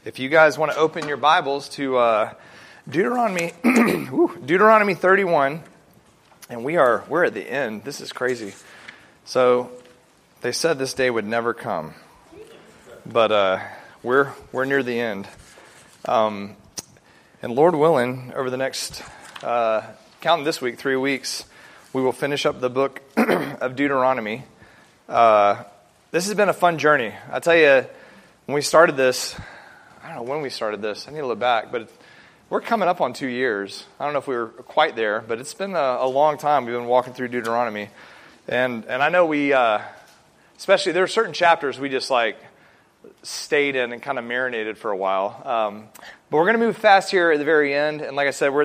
If you guys want to open your Bibles to Deuteronomy, Deuteronomy 31, and we're at the end. This is crazy. So they said this day would never come, but we're near the end. And Lord willing, over the next counting this week, 3 weeks, we will finish up the book of Deuteronomy. This has been a fun journey. I tell you, when we started this, I don't know when we started this. I need to look back, but we're coming up on 2 years. I don't know if we were quite there, but it's been a long time we've been walking through Deuteronomy. And I know we, especially there are certain chapters we just like stayed in and kind of marinated for a while. But we're going to move fast here at the very end. And like I said, we're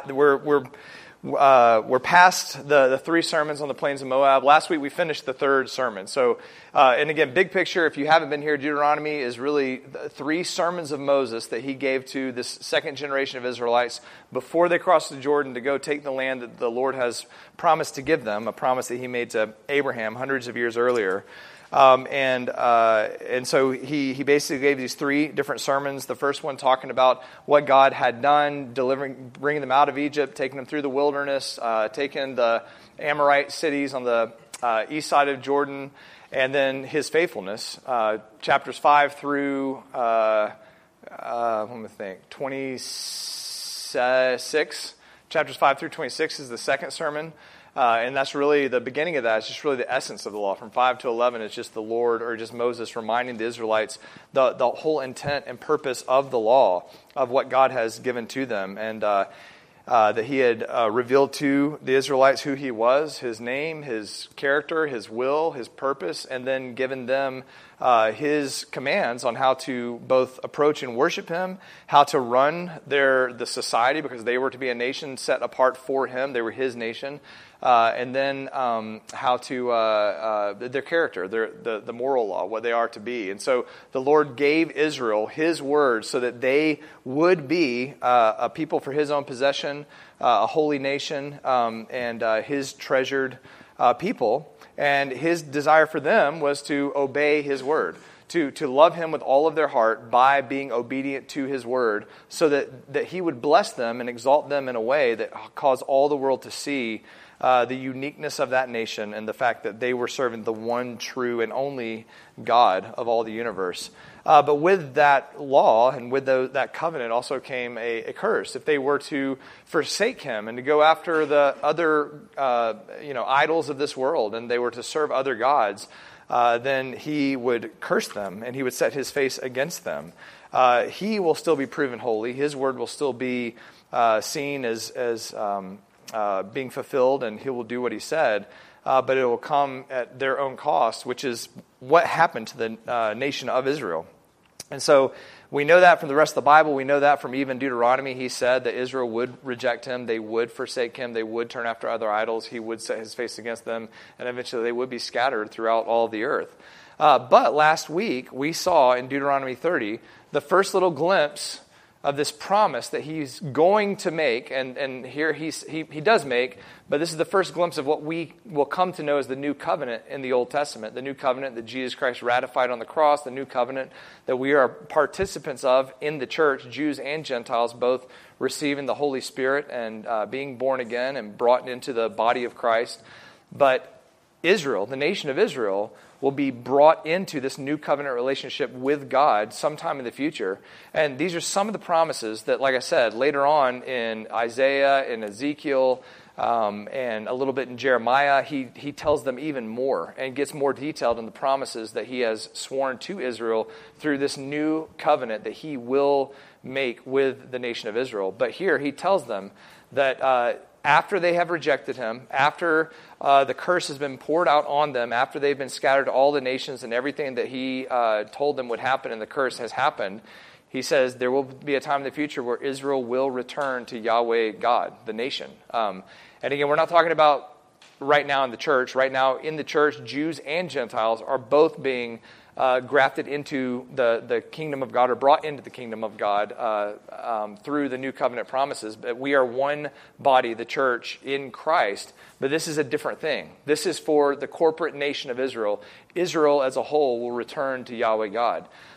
past the 3 sermons on the plains of Moab. Last week we finished the 3rd sermon. So, and again, big picture, if you haven't been here, Deuteronomy is really 3 sermons of Moses that he gave to this second generation of Israelites before they crossed the Jordan to go take the land that the Lord has promised to give them, a promise that he made to Abraham hundreds of years earlier. And so he basically gave these 3 different sermons. The first one talking about what God had done, bringing them out of Egypt, taking them through the wilderness, taking the Amorite cities on the east side of Jordan, and then his faithfulness. Chapters 5 through 26. Chapters 5 through 26 is the second sermon. And that's really the beginning of that. It's just really the essence of the law. From 5 to 11, it's just the Lord, or just Moses reminding the Israelites the whole intent and purpose of the law, of what God has given to them, and that he had revealed to the Israelites who he was, his name, his character, his will, his purpose, and then given them his commands on how to both approach and worship him, how to run the society, because they were to be a nation set apart for him. They were his nation. And then how to their character, the moral law, what they are to be. And so the Lord gave Israel his word so that they would be a people for his own possession, a holy nation, and his treasured people. And his desire for them was to obey his word, to love him with all of their heart by being obedient to his word, so that he would bless them and exalt them in a way that caused all the world to see the uniqueness of that nation and the fact that they were serving the one true and only God of all the universe. But with that law and with that covenant also came a curse. If they were to forsake him and to go after the other idols of this world, and they were to serve other gods, then he would curse them and he would set his face against them. He will still be proven holy. His word will still be seen as being fulfilled, and he will do what he said, but it will come at their own cost, which is what happened to the nation of Israel. And so we know that from the rest of the Bible. We know that from even Deuteronomy. He said that Israel would reject him. They would forsake him. They would turn after other idols. He would set his face against them, and eventually they would be scattered throughout all of the earth. But last week we saw in Deuteronomy 30 the first little glimpse of this promise that he's going to make, and here he does make, but this is the first glimpse of what we will come to know as the new covenant in the Old Testament, the new covenant that Jesus Christ ratified on the cross, the new covenant that we are participants of in the church, Jews and Gentiles, both receiving the Holy Spirit and being born again and brought into the body of Christ. But Israel, the nation of Israel, will be brought into this new covenant relationship with God sometime in the future. And these are some of the promises that, like I said, later on in Isaiah and Ezekiel and a little bit in Jeremiah, he tells them even more and gets more detailed in the promises that he has sworn to Israel through this new covenant that he will make with the nation of Israel. But here he tells them that after they have rejected him, after the curse has been poured out on them, after they've been scattered to all the nations and everything that he told them would happen and the curse has happened, he says there will be a time in the future where Israel will return to Yahweh God, the nation. And again, we're not talking about right now in the church. Right now in the church, Jews and Gentiles are both being grafted into the kingdom of God, or brought into the kingdom of God through the new covenant promises. But we are one body, the church, in Christ. But this is a different thing. This is for the corporate nation of Israel. Israel as a whole will return to Yahweh God.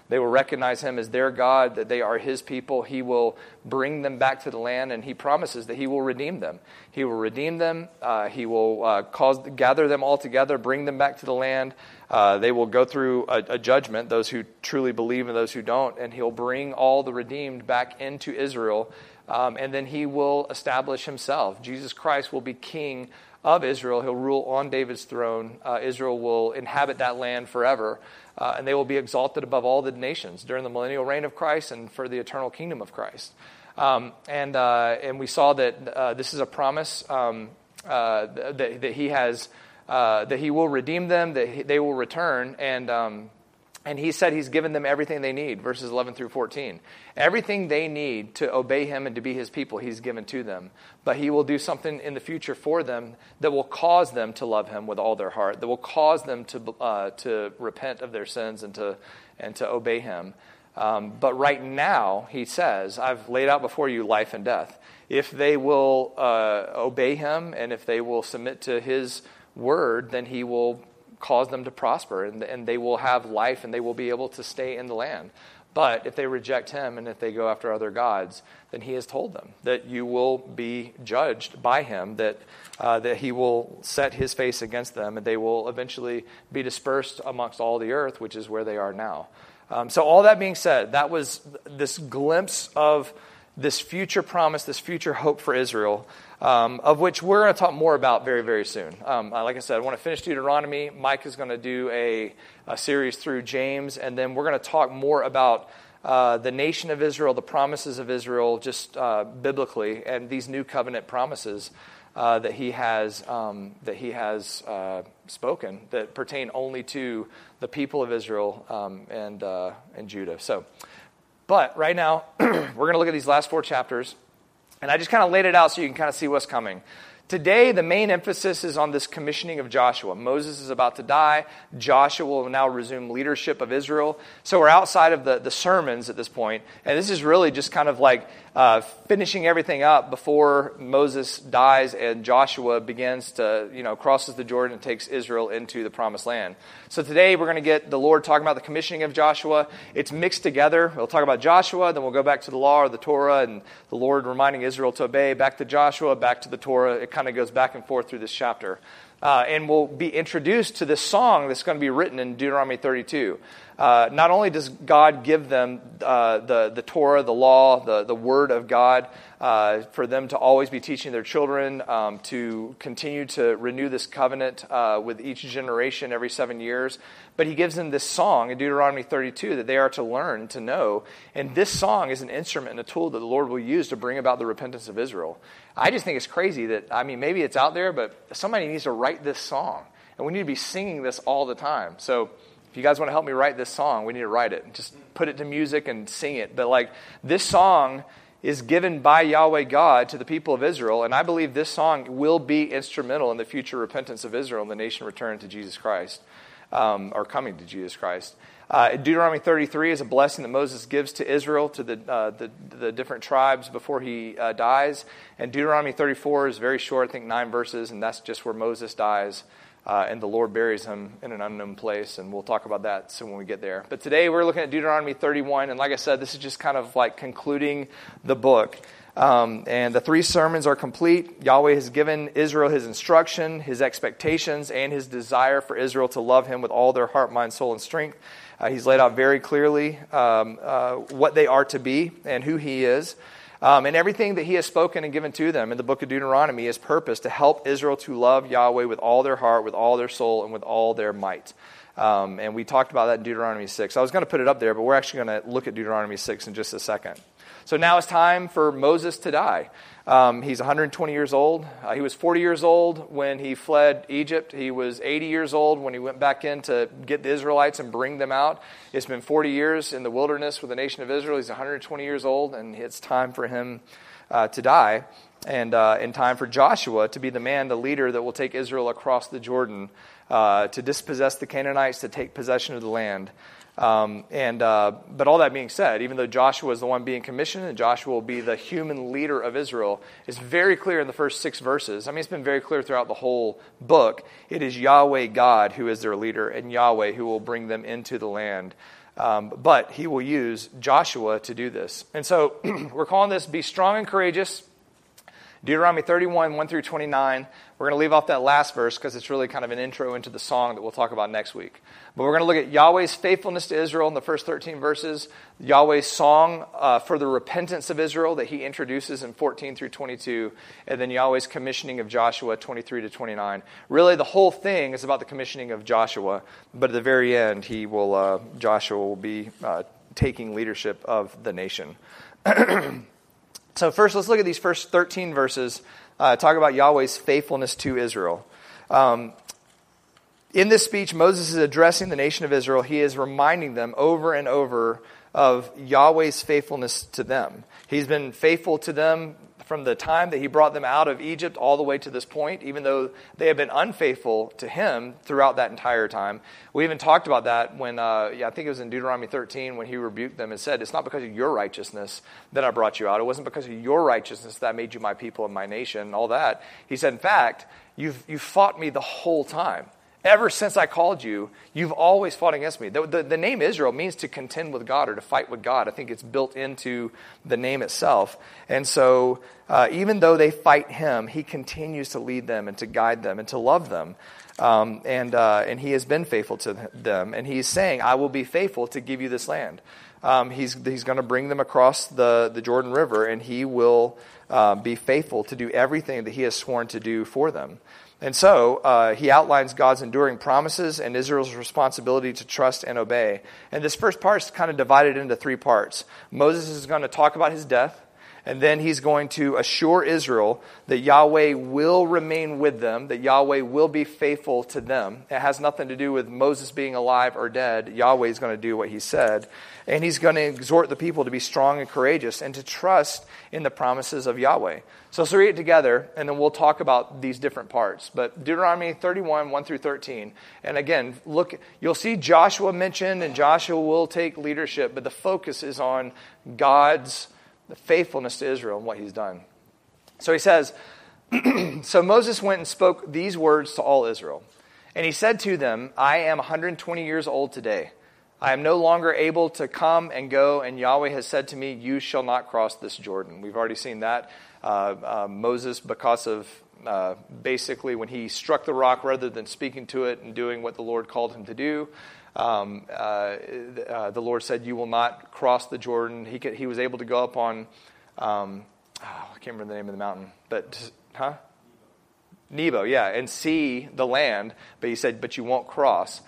They will recognize him as their God, that they are his people. He will bring them back to the land, and he promises that he will redeem them. He will redeem them. He will gather them all together, bring them back to the land. They will go through a judgment, those who truly believe and those who don't, and he'll bring all the redeemed back into Israel, and then he will establish himself. Jesus Christ will be king of Israel. He'll rule on David's throne. Israel will inhabit that land forever, and they will be exalted above all the nations during the millennial reign of Christ and for the eternal kingdom of Christ. And we saw that this is a promise that he has, that he will redeem them, that they will return, and he said he's given them everything they need, verses 11 through 14. Everything they need to obey him and to be his people, he's given to them. But he will do something in the future for them that will cause them to love him with all their heart, that will cause them to repent of their sins and to obey him. But right now, he says, I've laid out before you life and death. If they will obey him and if they will submit to his word, then he will cause them to prosper, and they will have life, and they will be able to stay in the land. But if they reject him and if they go after other gods, then he has told them that you will be judged by him, that he will set his face against them, and they will eventually be dispersed amongst all the earth, which is where they are now. So all that being said, that was this glimpse of this future promise, this future hope for Israel, of which we're going to talk more about very, very soon. Like I said, I want to finish Deuteronomy. Mike is going to do a series through James, and then we're going to talk more about the nation of Israel, the promises of Israel, just biblically, and these new covenant promises that he has spoken that pertain only to the people of Israel and Judah. But right now, we're going to look at these last 4 chapters, and I just kind of laid it out so you can kind of see what's coming. Today, the main emphasis is on this commissioning of Joshua. Moses is about to die. Joshua will now resume leadership of Israel. So we're outside of the sermons at this point, and this is really just kind of like finishing everything up before Moses dies and Joshua begins to, crosses the Jordan and takes Israel into the promised land. So today we're going to get the Lord talking about the commissioning of Joshua. It's mixed together. We'll talk about Joshua, then we'll go back to the law or the Torah, and the Lord reminding Israel to obey, back to Joshua, back to the Torah. It kind of goes back and forth through this chapter. And we'll be introduced to this song that's going to be written in Deuteronomy 32. Not only does God give them the Torah, the law, the Word of God, for them to always be teaching their children, to continue to renew this covenant with each generation every 7 years, but he gives them this song in Deuteronomy 32 that they are to learn, to know. And this song is an instrument and a tool that the Lord will use to bring about the repentance of Israel. I just think it's crazy that, maybe it's out there, but somebody needs to write this song. And we need to be singing this all the time. So if you guys want to help me write this song, we need to write it. Just put it to music and sing it. But this song is given by Yahweh God to the people of Israel, and I believe this song will be instrumental in the future repentance of Israel and the nation returning to Jesus Christ, or coming to Jesus Christ. Deuteronomy 33 is a blessing that Moses gives to Israel, to the different tribes before he dies. And Deuteronomy 34 is very short, I think 9 verses, and that's just where Moses dies. And the Lord buries him in an unknown place, and we'll talk about that soon when we get there. But today we're looking at Deuteronomy 31, and like I said, this is just kind of like concluding the book. And the 3 sermons are complete. Yahweh has given Israel his instruction, his expectations, and his desire for Israel to love him with all their heart, mind, soul, and strength. He's laid out very clearly what they are to be and who he is. And everything that he has spoken and given to them in the book of Deuteronomy is purpose to help Israel to love Yahweh with all their heart, with all their soul, and with all their might. And we talked about that in Deuteronomy 6. I was going to put it up there, but we're actually going to look at Deuteronomy 6 in just a second. So now it's time for Moses to die. He's 120 years old. He was 40 years old when he fled Egypt. He was 80 years old when he went back in to get the Israelites and bring them out. It's been 40 years in the wilderness with the nation of Israel. He's 120 years old, and it's time for him to die, and in time for Joshua to be the man, the leader that will take Israel across the Jordan to dispossess the Canaanites, to take possession of the land. But all that being said, even though Joshua is the one being commissioned and Joshua will be the human leader of Israel, it's very clear in the first 6 verses. It's been very clear throughout the whole book. It is Yahweh God who is their leader, and Yahweh who will bring them into the land But he will use Joshua to do this. And so we're calling this Be Strong and Courageous. Deuteronomy 31, 1 through 29. We're going to leave off that last verse because it's really kind of an intro into the song that we'll talk about next week. But we're going to look at Yahweh's faithfulness to Israel in the first 13 verses, Yahweh's song for the repentance of Israel that he introduces in 14 through 22, and then Yahweh's commissioning of Joshua 23 to 29. Really, the whole thing is about the commissioning of Joshua, but at the very end, Joshua will be taking leadership of the nation. So first, let's look at these first 13 verses, talk about Yahweh's faithfulness to Israel. In this speech, Moses is addressing the nation of Israel. He is reminding them over and over of Yahweh's faithfulness to them. He's been faithful to them from the time that he brought them out of Egypt all the way to this point, even though they have been unfaithful to him throughout that entire time. We even talked about that when, I think it was in Deuteronomy 13, when he rebuked them and said, it's not because of your righteousness that I brought you out. It wasn't because of your righteousness that I made you my people and my nation and all that. He said, in fact, you've fought me the whole time. Ever since I called you, you've always fought against me. The name Israel means to contend with God or to fight with God. I think it's built into the name itself. And so even though they fight him, he continues to lead them and to guide them and to love them. And he has been faithful to them. And he's saying, I will be faithful to give you this land. He's going to bring them across the Jordan River, and he will be faithful to do everything that he has sworn to do for them. And so he outlines God's enduring promises and Israel's responsibility to trust and obey. And this first part is kind of divided into three parts. Moses is going to talk about his death, and then he's going to assure Israel that Yahweh will remain with them, that Yahweh will be faithful to them. It has nothing to do with Moses being alive or dead. Yahweh is going to do what he said. And he's going to exhort the people to be strong and courageous and to trust in the promises of Yahweh. So let's read it together, and then we'll talk about these different parts. But Deuteronomy 31, 1 through 13. And again, you'll see Joshua mentioned, and Joshua will take leadership, but the focus is on God's faithfulness to Israel and what he's done. So he says, So Moses went and spoke these words to all Israel. And he said to them, I am 120 years old today. I am no longer able to come and go, and Yahweh has said to me, you shall not cross this Jordan. We've already seen that. Moses, because of basically when he struck the rock rather than speaking to it and doing what the Lord called him to do, the Lord said, you will not cross the Jordan. He was able to go up on, I can't remember the name of the mountain, but, Nebo, yeah, and see the land, but he said, but you won't cross.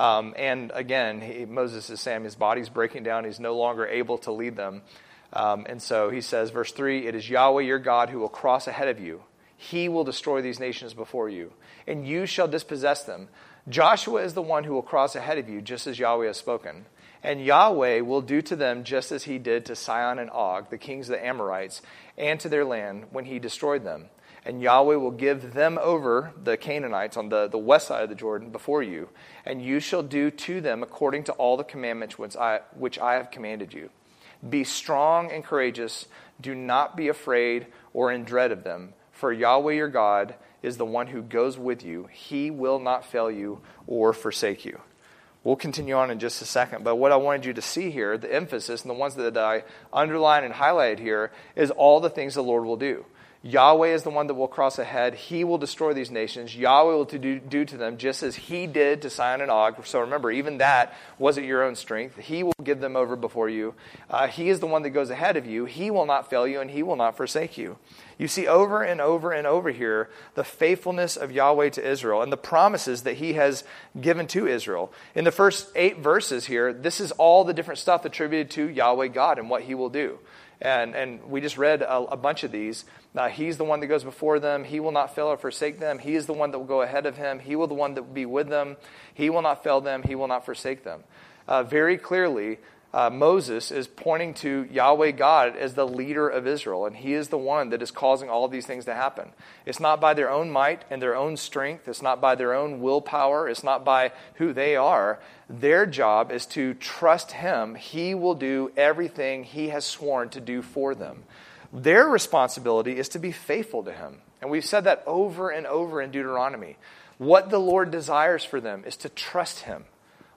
And again, Moses is saying his body's breaking down. He's no longer able to lead them. And so he says, verse 3, it is Yahweh your God who will cross ahead of you. He will destroy these nations before you, and you shall dispossess them. Joshua is the one who will cross ahead of you, just as Yahweh has spoken. And Yahweh will do to them just as he did to Sihon and Og, the kings of the Amorites, and to their land when he destroyed them. And Yahweh will give them over, the Canaanites, on the west side of the Jordan, before you. And you shall do to them according to all the commandments which I have commanded you. Be strong and courageous. Do not be afraid or in dread of them. For Yahweh your God is the one who goes with you. He will not fail you or forsake you. We'll continue on in just a second. But what I wanted you to see here, the emphasis, and the ones that I underlined and highlighted here, is all the things the Lord will do. Yahweh is the one that will cross ahead. He will destroy these nations. Yahweh will do to them just as he did to Sihon and Og. So remember, even that wasn't your own strength. He will give them over before you. He is the one that goes ahead of you. He will not fail you, and he will not forsake you. You see over and over and over here the faithfulness of Yahweh to Israel and the promises that he has given to Israel. In the first 8 verses here, this is all the different stuff attributed to Yahweh God and what he will do. And we just read a bunch of these. He's the one that goes before them. He will not fail or forsake them. He is the one that will go ahead of him. He will the one that will be with them. He will not fail them. He will not forsake them. Very clearly, Moses is pointing to Yahweh God as the leader of Israel, and he is the one that is causing all of these things to happen. It's not by their own might and their own strength. It's not by their own willpower. It's not by who they are. Their job is to trust him. He will do everything he has sworn to do for them. Their responsibility is to be faithful to him. And we've said that over and over in Deuteronomy. What the Lord desires for them is to trust him.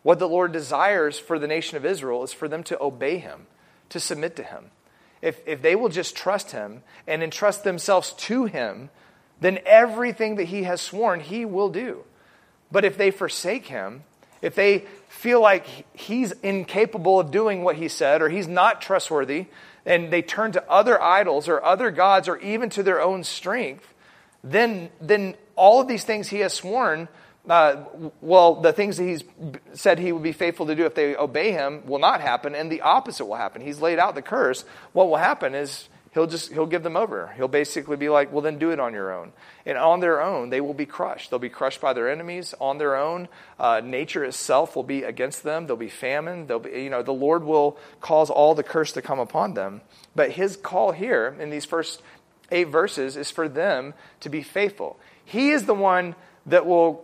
What the Lord desires for the nation of Israel is for them to obey him, to submit to him. If they will just trust him and entrust themselves to him, then everything that he has sworn he will do. But if they forsake him, if they feel like he's incapable of doing what he said, or he's not trustworthy, and they turn to other idols or other gods or even to their own strength, then all of these things he has sworn, the things that he's said he would be faithful to do if they obey him will not happen, and the opposite will happen. He's laid out the curse. What will happen is he'll give them over. He'll basically be like, well, then do it on your own. And on their own, they will be crushed. They'll be crushed by their enemies. On their own, nature itself will be against them. There'll be famine. The Lord will cause all the curse to come upon them. But his call here in these first 8 verses is for them to be faithful. He is the one that will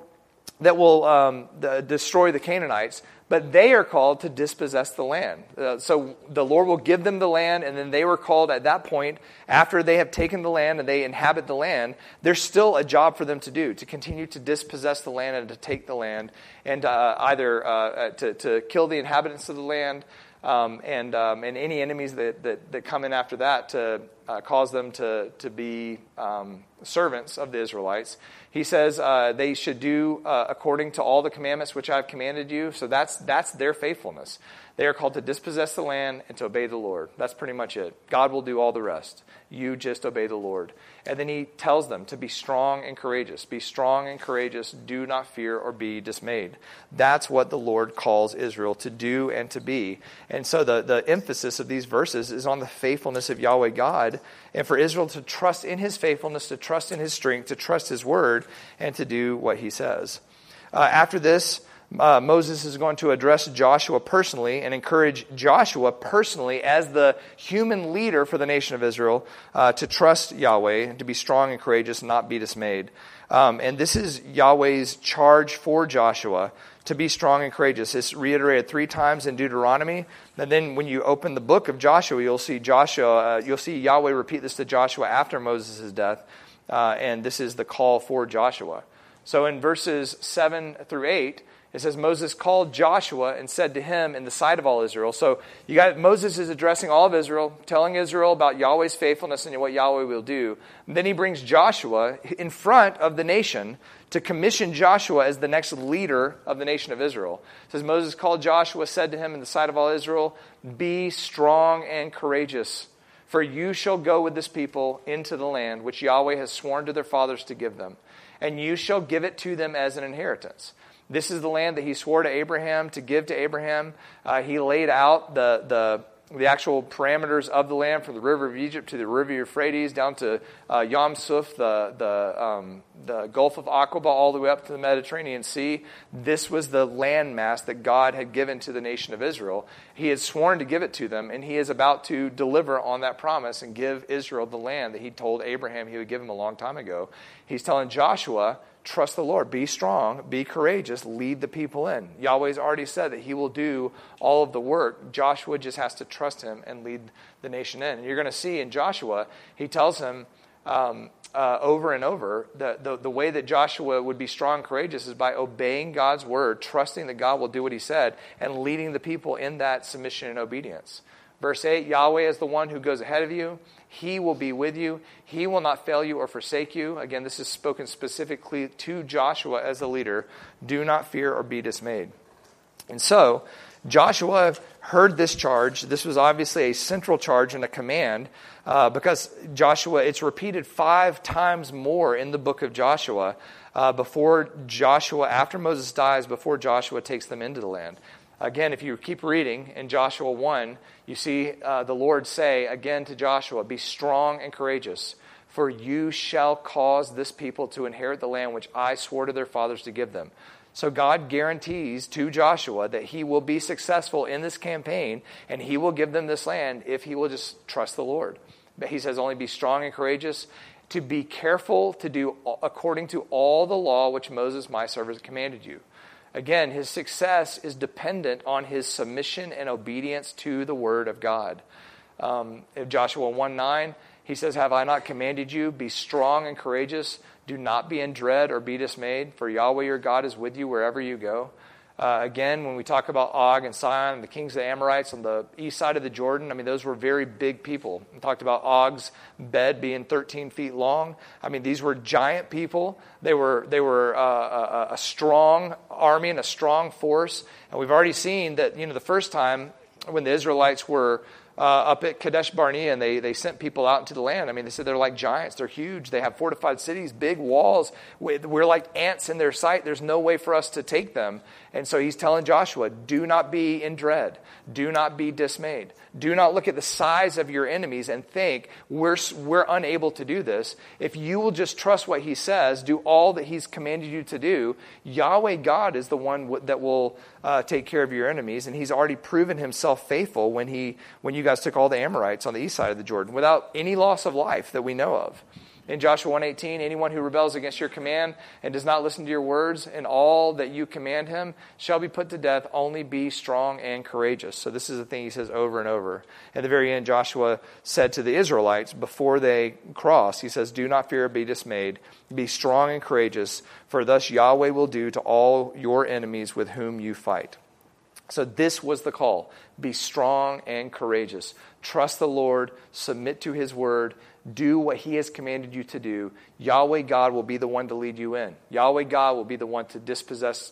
destroy the Canaanites, but they are called to dispossess the land. So the Lord will give them the land, and then they were called at that point, after they have taken the land and they inhabit the land, there's still a job for them to do, to continue to dispossess the land and to take the land, and either to kill the inhabitants of the land, and any enemies that come in after that, to cause them to be servants of the Israelites. He says they should do according to all the commandments which I have commanded you. So that's their faithfulness. They are called to dispossess the land and to obey the Lord. That's pretty much it. God will do all the rest. You just obey the Lord. And then he tells them to be strong and courageous. Be strong and courageous. Do not fear or be dismayed. That's what the Lord calls Israel to do and to be. And so the emphasis of these verses is on the faithfulness of Yahweh God, and for Israel to trust in his faithfulness, to trust in his strength, to trust his word, and to do what he says. After this, Moses is going to address Joshua personally and encourage Joshua personally as the human leader for the nation of Israel to trust Yahweh and to be strong and courageous and not be dismayed. And this is Yahweh's charge for Joshua, to be strong and courageous. It's reiterated 3 times in Deuteronomy. And then when you open the book of Joshua, you'll see Yahweh repeat this to Joshua after Moses' death. And this is the call for Joshua. So in verses 7 through 8, it says, Moses called Joshua and said to him in the sight of all Israel. So Moses is addressing all of Israel, telling Israel about Yahweh's faithfulness and what Yahweh will do. And then he brings Joshua in front of the nation to commission Joshua as the next leader of the nation of Israel. It says, Moses called Joshua, said to him in the sight of all Israel, be strong and courageous, for you shall go with this people into the land which Yahweh has sworn to their fathers to give them, and you shall give it to them as an inheritance. This is the land that he swore to Abraham to give to Abraham. He laid out the actual parameters of the land from the river of Egypt to the river Euphrates down to Yam Suf, the Gulf of Aqaba, all the way up to the Mediterranean Sea. This was the landmass that God had given to the nation of Israel. He had sworn to give it to them, and he is about to deliver on that promise and give Israel the land that he told Abraham he would give him a long time ago. He's telling Joshua, trust the Lord. Be strong. Be courageous. Lead the people in. Yahweh's already said that he will do all of the work. Joshua just has to trust him and lead the nation in. And you're going to see in Joshua, he tells him over and over the way that Joshua would be strong and courageous is by obeying God's word, trusting that God will do what he said, and leading the people in that submission and obedience. Verse 8, Yahweh is the one who goes ahead of you. He will be with you. He will not fail you or forsake you. Again, this is spoken specifically to Joshua as a leader. Do not fear or be dismayed. And so, Joshua heard this charge. This was obviously a central charge and a command because Joshua, it's repeated 5 times more in the book of Joshua before Joshua, after Moses dies, before Joshua takes them into the land. Again, if you keep reading in Joshua 1, you see the Lord say again to Joshua, be strong and courageous, for you shall cause this people to inherit the land which I swore to their fathers to give them. So God guarantees to Joshua that he will be successful in this campaign, and he will give them this land if he will just trust the Lord. But he says only be strong and courageous, to be careful to do according to all the law which Moses my servant commanded you. Again, his success is dependent on his submission and obedience to the word of God. In Joshua 1:9, he says, have I not commanded you, be strong and courageous, do not be in dread or be dismayed, for Yahweh your God is with you wherever you go. Again, when we talk about Og and Sihon, the kings of the Amorites on the east side of the Jordan, I mean, those were very big people. We talked about Og's bed being 13 feet long. I mean, these were giant people. They were a strong army and a strong force. And we've already seen that, the first time when the Israelites were up at Kadesh Barnea, and they sent people out into the land. I mean, they said they're like giants. They're huge. They have fortified cities, big walls. We're like ants in their sight. There's no way for us to take them. And so he's telling Joshua, do not be in dread. Do not be dismayed. Do not look at the size of your enemies and think, we're unable to do this. If you will just trust what he says, do all that he's commanded you to do, Yahweh God is the one that will take care of your enemies. And he's already proven himself faithful when you guys took all the Amorites on the east side of the Jordan without any loss of life that we know of. In Joshua 1:18, anyone who rebels against your command and does not listen to your words and all that you command him shall be put to death. Only be strong and courageous. So this is the thing he says over and over. At the very end, Joshua said to the Israelites before they cross, he says, do not fear or be dismayed. Be strong and courageous, for thus Yahweh will do to all your enemies with whom you fight. So this was the call. Be strong and courageous. Trust the Lord. Submit to his word. Do what he has commanded you to do. Yahweh God will be the one to lead you in. Yahweh God will be the one to dispossess,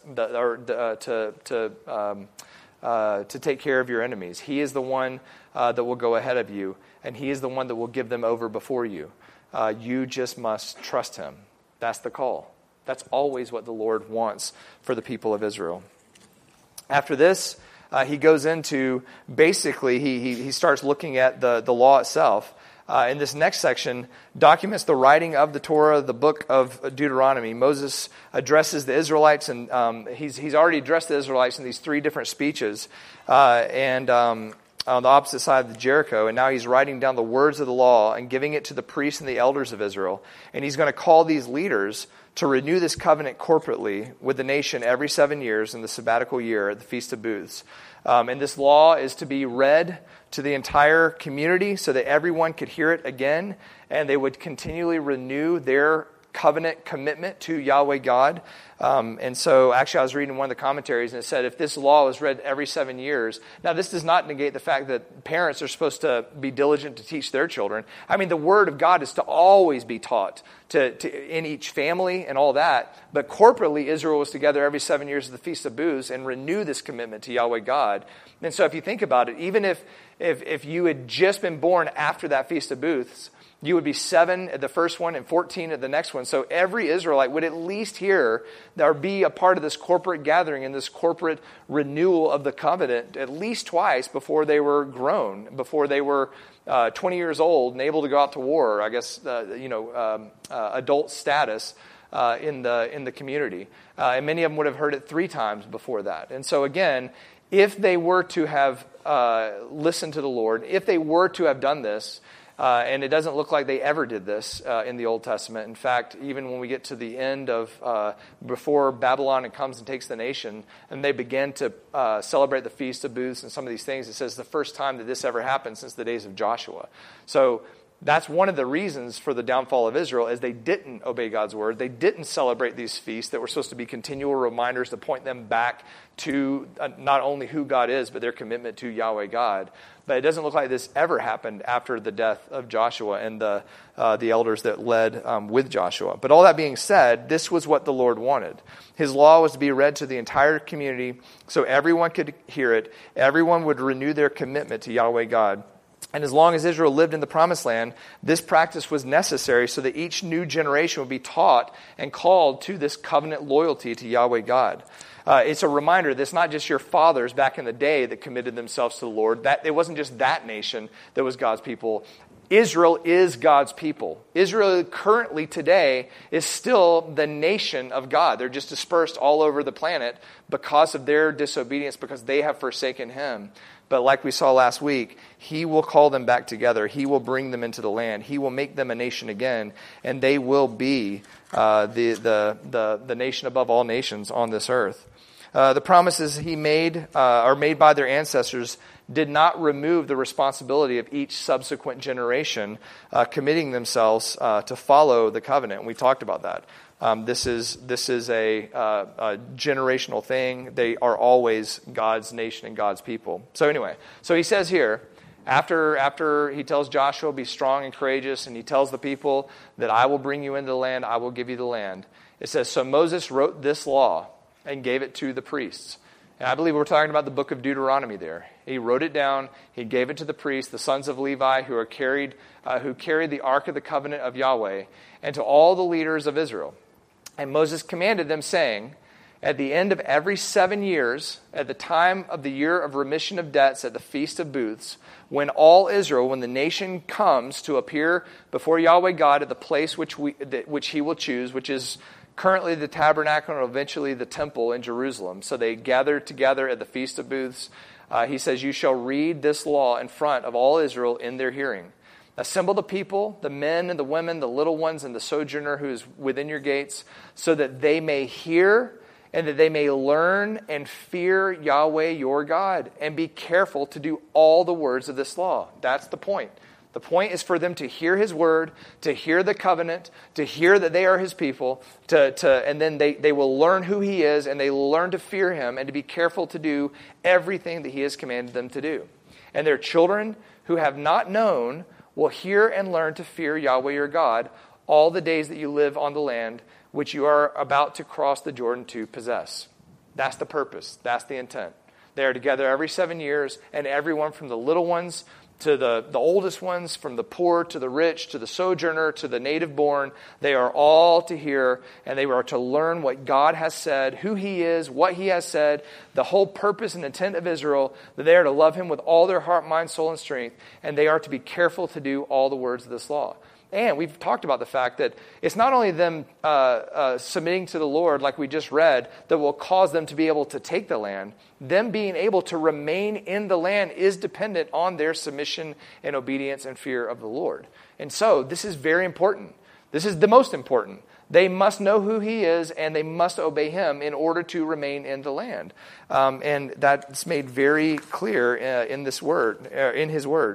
to take care of your enemies. He is the one that will go ahead of you, and he is the one that will give them over before you. You just must trust him. That's the call. That's always what the Lord wants for the people of Israel. After this, he goes into, basically, he starts looking at the law itself. In this next section, documents the writing of the Torah, the book of Deuteronomy. Moses addresses the Israelites, and he's already addressed the Israelites in these 3 different speeches, and on the opposite side of the Jericho. And now he's writing down the words of the law and giving it to the priests and the elders of Israel. And he's going to call these leaders to renew this covenant corporately with the nation every 7 years in the sabbatical year at the Feast of Booths. And this law is to be read to the entire community so that everyone could hear it again, and they would continually renew their covenant commitment to Yahweh God. And so actually I was reading one of the commentaries, and it said if this law is read every 7 years, now this does not negate the fact that parents are supposed to be diligent to teach their children. I mean, the Word of God is to always be taught to in each family and all that. But corporately, Israel was together every 7 years of the Feast of Booths and renew this commitment to Yahweh God. And so if you think about it, even if you had just been born after that Feast of Booths, you would be 7 at the first one and 14 at the next one. So every Israelite would at least hear or be a part of this corporate gathering and this corporate renewal of the covenant at least twice before they were grown, before they were 20 years old and able to go out to war, I guess, adult status in the community. And many of them would have heard it 3 times before that. And so again, if they were to have listened to the Lord, if they were to have done this, and it doesn't look like they ever did this in the Old Testament. In fact, even when we get to the end of before Babylon comes and takes the nation, and they begin to celebrate the Feast of Booths and some of these things, it says the first time that this ever happened since the days of Joshua. So that's one of the reasons for the downfall of Israel, is they didn't obey God's word. They didn't celebrate these feasts that were supposed to be continual reminders to point them back to not only who God is, but their commitment to Yahweh God. But it doesn't look like this ever happened after the death of Joshua and the elders that led with Joshua. But all that being said, this was what the Lord wanted. His law was to be read to the entire community so everyone could hear it. Everyone would renew their commitment to Yahweh God. And as long as Israel lived in the Promised Land, this practice was necessary so that each new generation would be taught and called to this covenant loyalty to Yahweh God. It's a reminder that it's not just your fathers back in the day that committed themselves to the Lord. That it wasn't just that nation that was God's people. Israel is God's people. Israel currently today is still the nation of God. They're just dispersed all over the planet because of their disobedience, because they have forsaken Him. But like we saw last week, He will call them back together. He will bring them into the land. He will make them a nation again, and they will be the nation above all nations on this earth. The promises He made are made by their ancestors did not remove the responsibility of each subsequent generation committing themselves to follow the covenant. And we talked about that. This is a generational thing. They are always God's nation and God's people. So anyway, so he says here, after he tells Joshua, be strong and courageous, and he tells the people that I will bring you into the land, I will give you the land. It says, so Moses wrote this law and gave it to the priests. And I believe we're talking about the book of Deuteronomy there. He wrote it down. He gave it to the priests, the sons of Levi, who carried the ark of the covenant of Yahweh, and to all the leaders of Israel. And Moses commanded them, saying, at the end of every 7 years, at the time of the year of remission of debts at the Feast of Booths, when all Israel, when the nation comes to appear before Yahweh God at the place which he will choose, which is currently the tabernacle and eventually the temple in Jerusalem. So they gathered together at the Feast of Booths. He says, you shall read this law in front of all Israel in their hearing. Assemble the people, the men and the women, the little ones and the sojourner who is within your gates, so that they may hear and that they may learn and fear Yahweh your God, and be careful to do all the words of this law. That's the point. The point is for them to hear his word, to hear the covenant, to hear that they are his people, and then they will learn who he is, and they will learn to fear him, and to be careful to do everything that he has commanded them to do. And their children who have not known will hear and learn to fear Yahweh your God all the days that you live on the land which you are about to cross the Jordan to possess. That's the purpose. That's the intent. They are together every 7 years, and everyone from the little ones to the oldest ones, from the poor to the rich, to the sojourner, to the native born, they are all to hear, and they are to learn what God has said, who he is, what he has said, the whole purpose and intent of Israel, that they are to love him with all their heart, mind, soul, and strength, and they are to be careful to do all the words of this law. And we've talked about the fact that it's not only them submitting to the Lord, like we just read, that will cause them to be able to take the land. Them being able to remain in the land is dependent on their submission and obedience and fear of the Lord. And so this is very important. This is the most important. They must know who he is, and they must obey him in order to remain in the land. And that's made very clear in this word, in his word.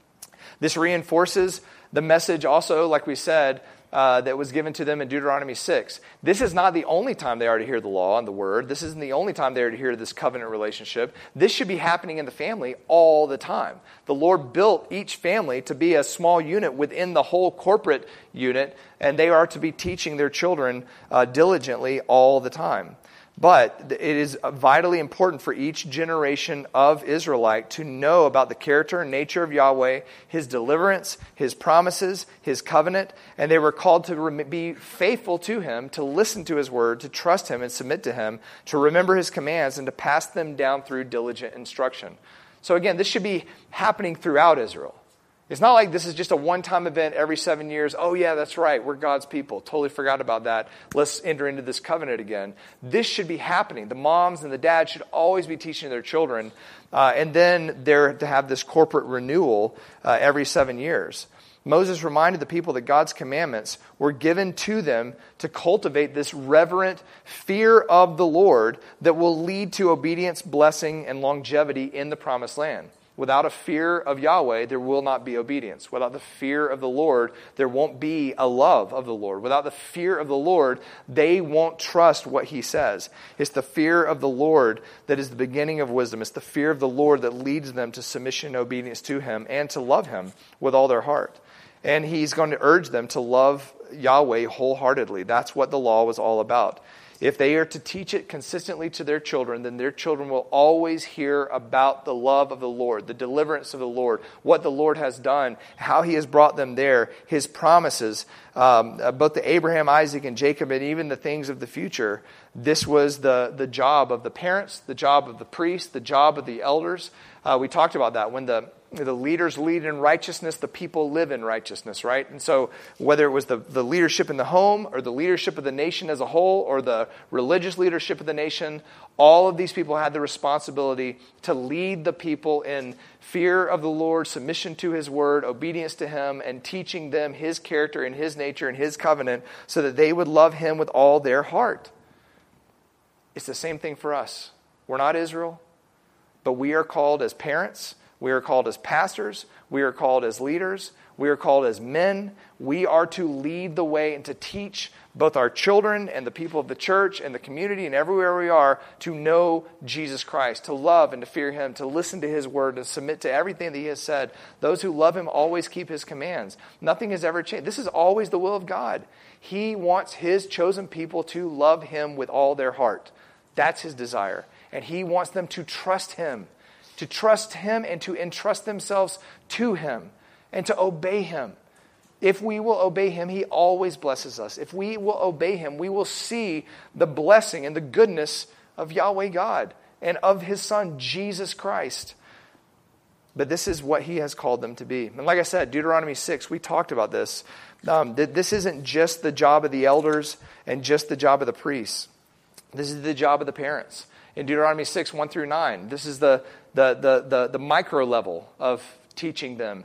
This reinforces the message also, like we said, that was given to them in Deuteronomy 6. This is not the only time they are to hear the law and the word. This isn't the only time they are to hear this covenant relationship. This should be happening in the family all the time. The Lord built each family to be a small unit within the whole corporate unit, and they are to be teaching their children diligently all the time. But it is vitally important for each generation of Israelite to know about the character and nature of Yahweh, his deliverance, his promises, his covenant, and they were called to be faithful to him, to listen to his word, to trust him and submit to him, to remember his commands, and to pass them down through diligent instruction. So again, this should be happening throughout Israel. It's not like this is just a one-time event every 7 years. Oh, yeah, that's right. We're God's people. Totally forgot about that. Let's enter into this covenant again. This should be happening. The moms and the dads should always be teaching their children. And then they're to have this corporate renewal every 7 years. Moses reminded the people that God's commandments were given to them to cultivate this reverent fear of the Lord that will lead to obedience, blessing, and longevity in the promised land. Without a fear of Yahweh, there will not be obedience. Without the fear of the Lord, there won't be a love of the Lord. Without the fear of the Lord, they won't trust what he says. It's the fear of the Lord that is the beginning of wisdom. It's the fear of the Lord that leads them to submission and obedience to him and to love him with all their heart. And he's going to urge them to love Yahweh wholeheartedly. That's what the law was all about. If they are to teach it consistently to their children, then their children will always hear about the love of the Lord, the deliverance of the Lord, what the Lord has done, how he has brought them there, his promises, both to Abraham, Isaac, and Jacob, and even the things of the future. This was the job of the parents, the job of the priests, the job of the elders. We talked about that. When the leaders lead in righteousness, the people live in righteousness, right? And so whether it was the leadership in the home or the leadership of the nation as a whole or the religious leadership of the nation, all of these people had the responsibility to lead the people in fear of the Lord, submission to his word, obedience to him, and teaching them his character and his nature and his covenant so that they would love him with all their heart. It's the same thing for us. We're not Israel, but we are called as parents. We are called as pastors. We are called as leaders. We are called as men. We are to lead the way and to teach both our children and the people of the church and the community and everywhere we are to know Jesus Christ, to love and to fear him, to listen to his word and submit to everything that he has said. Those who love him always keep his commands. Nothing has ever changed. This is always the will of God. He wants his chosen people to love him with all their heart. That's his desire. And he wants them to trust him and to entrust themselves to him and to obey him. If we will obey him, he always blesses us. If we will obey him, we will see the blessing and the goodness of Yahweh God and of his Son, Jesus Christ. But this is what he has called them to be. And like I said, Deuteronomy 6, we talked about this. This isn't just the job of the elders and just the job of the priests. This is the job of the parents. In Deuteronomy 6, 1 through 9, this is the micro level of teaching them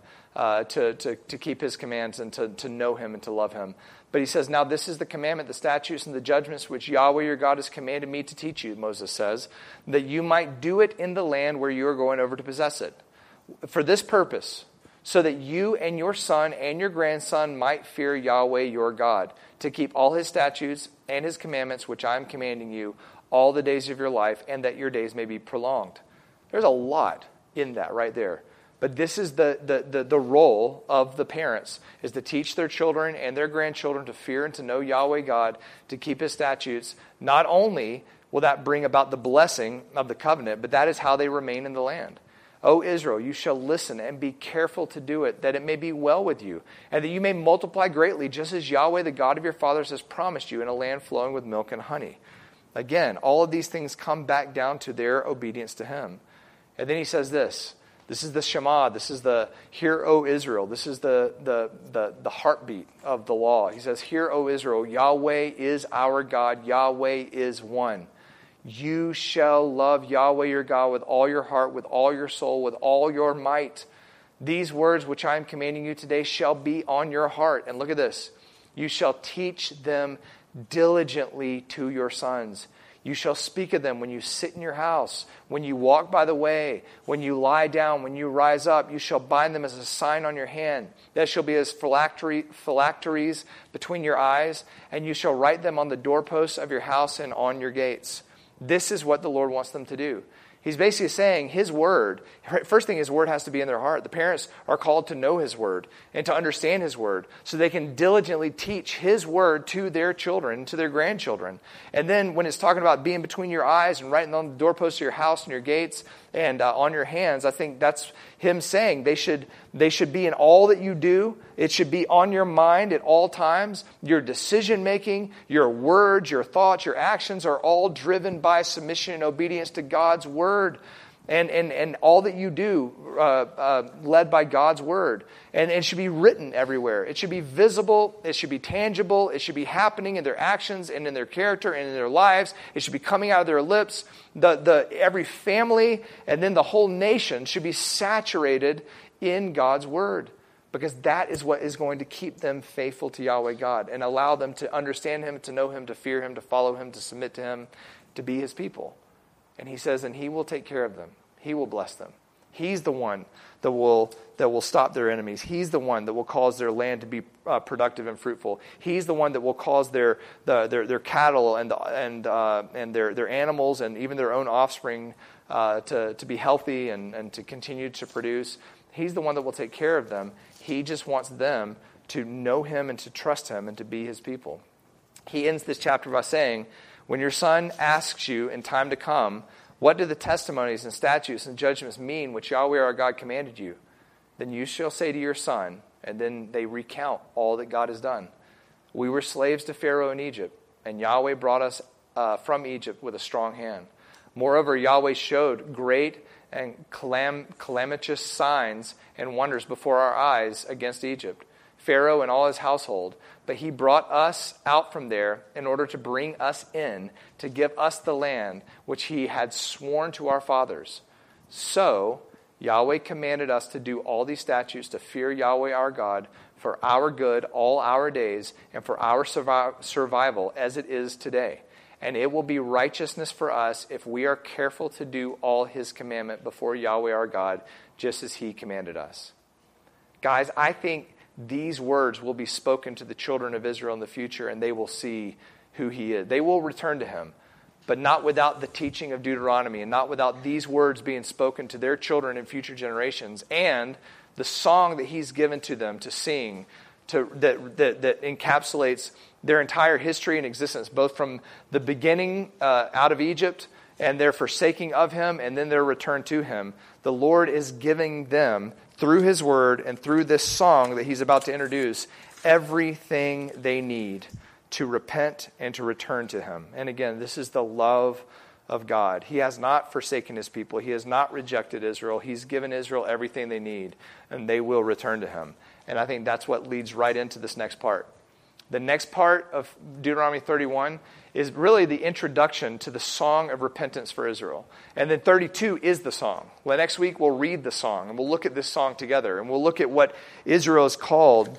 to keep his commands and to know him and to love him. But he says, now this is the commandment, the statutes, and the judgments which Yahweh your God has commanded me to teach you, Moses says, that you might do it in the land where you are going over to possess it. For this purpose, so that you and your son and your grandson might fear Yahweh your God, to keep all his statutes and his commandments which I am commanding you all the days of your life, and that your days may be prolonged. There's a lot in that right there. But this is the role of the parents, is to teach their children and their grandchildren to fear and to know Yahweh God, to keep his statutes. Not only will that bring about the blessing of the covenant, but that is how they remain in the land. O Israel, you shall listen and be careful to do it, that it may be well with you, and that you may multiply greatly, just as Yahweh, the God of your fathers, has promised you in a land flowing with milk and honey. Again, all of these things come back down to their obedience to him. And then he says this. This is the Shema. This is the Hear, O Israel. This is the heartbeat of the law. He says, Hear, O Israel, Yahweh is our God. Yahweh is one. You shall love Yahweh your God with all your heart, with all your soul, with all your might. These words which I am commanding you today shall be on your heart. And look at this. You shall teach them diligently to your sons. You shall speak of them when you sit in your house, when you walk by the way, when you lie down, when you rise up. You shall bind them as a sign on your hand. That shall be as phylacteries between your eyes, and you shall write them on the doorposts of your house and on your gates. This is what the Lord wants them to do. He's basically saying his word, first thing, his word has to be in their heart. The parents are called to know his word and to understand his word so they can diligently teach his word to their children, to their grandchildren. And then when it's talking about being between your eyes and writing on the doorposts of your house and your gates and on your hands, I think that's him saying they should be in all that you do. It should be on your mind at all times. Your decision-making, your words, your thoughts, your actions are all driven by submission and obedience to God's word. And all that you do led by God's word. And it should be written everywhere. It should be visible. It should be tangible. It should be happening in their actions and in their character and in their lives. It should be coming out of their lips. Every family and then the whole nation should be saturated in God's word. Because that is what is going to keep them faithful to Yahweh God and allow them to understand him, to know him, to fear him, to follow him, to submit to him, to be his people. And he says, and he will take care of them. He will bless them. He's the one that will stop their enemies. He's the one that will cause their land to be productive and fruitful. He's the one that will cause their cattle and their animals and even their own offspring to be healthy and to continue to produce. He's the one that will take care of them. He just wants them to know him and to trust him and to be his people. He ends this chapter by saying, when your son asks you in time to come, what do the testimonies and statutes and judgments mean which Yahweh our God commanded you? Then you shall say to your son, and then they recount all that God has done. We were slaves to Pharaoh in Egypt, and Yahweh brought us from Egypt with a strong hand. Moreover, Yahweh showed great and calamitous signs and wonders before our eyes against Egypt, Pharaoh and all his household. But he brought us out from there in order to bring us in, to give us the land which he had sworn to our fathers. So Yahweh commanded us to do all these statutes, to fear Yahweh our God for our good all our days and for our survival as it is today. and it will be righteousness for us if we are careful to do all his commandment before Yahweh our God, just as he commanded us. Guys, I think these words will be spoken to the children of Israel in the future, and they will see who he is. They will return to him, but not without the teaching of Deuteronomy, and not without these words being spoken to their children in future generations, and the song that he's given to them to sing, that encapsulates their entire history and existence, both from the beginning out of Egypt and their forsaking of him, and then their return to him. The Lord is giving them, through his word and through this song that he's about to introduce, everything they need to repent and to return to him. And again, this is the love of God. He has not forsaken his people. He has not rejected Israel. He's given Israel everything they need, and they will return to him. And I think that's what leads right into this next part. The next part of Deuteronomy 31 is really the introduction to the song of repentance for Israel. And then 32 is the song. Well, next week we'll read the song, and we'll look at this song together, and we'll look at what Israel is called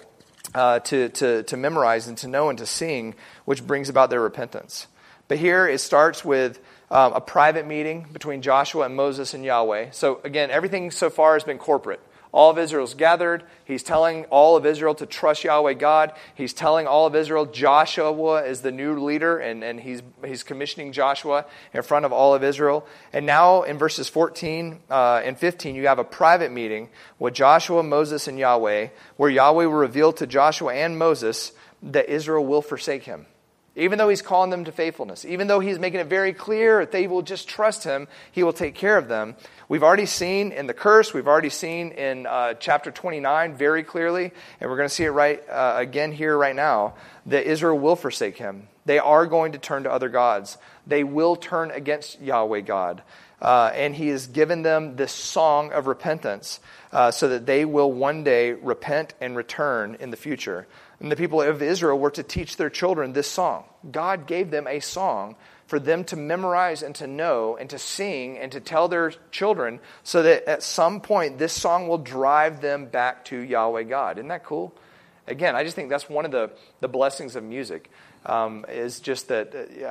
to memorize and to know and to sing, which brings about their repentance. But here it starts with a private meeting between Joshua and Moses and Yahweh. So again, everything so far has been corporate. All of Israel's gathered. He's telling all of Israel to trust Yahweh God. He's telling all of Israel Joshua is the new leader, and he's commissioning Joshua in front of all of Israel. And now in verses 14 and 15, you have a private meeting with Joshua, Moses, and Yahweh, where Yahweh will reveal to Joshua and Moses that Israel will forsake him. Even though he's calling them to faithfulness, even though he's making it very clear that they will just trust him, he will take care of them. We've already seen in the curse, we've already seen in chapter 29 very clearly, and we're going to see it again here right now, that Israel will forsake him. They are going to turn to other gods. They will turn against Yahweh God. And he has given them this song of repentance so that they will one day repent and return in the future. And the people of Israel were to teach their children this song. God gave them a song for them to memorize and to know and to sing and to tell their children so that at some point this song will drive them back to Yahweh God. Isn't that cool? Again, I just think that's one of the blessings of music, is just that,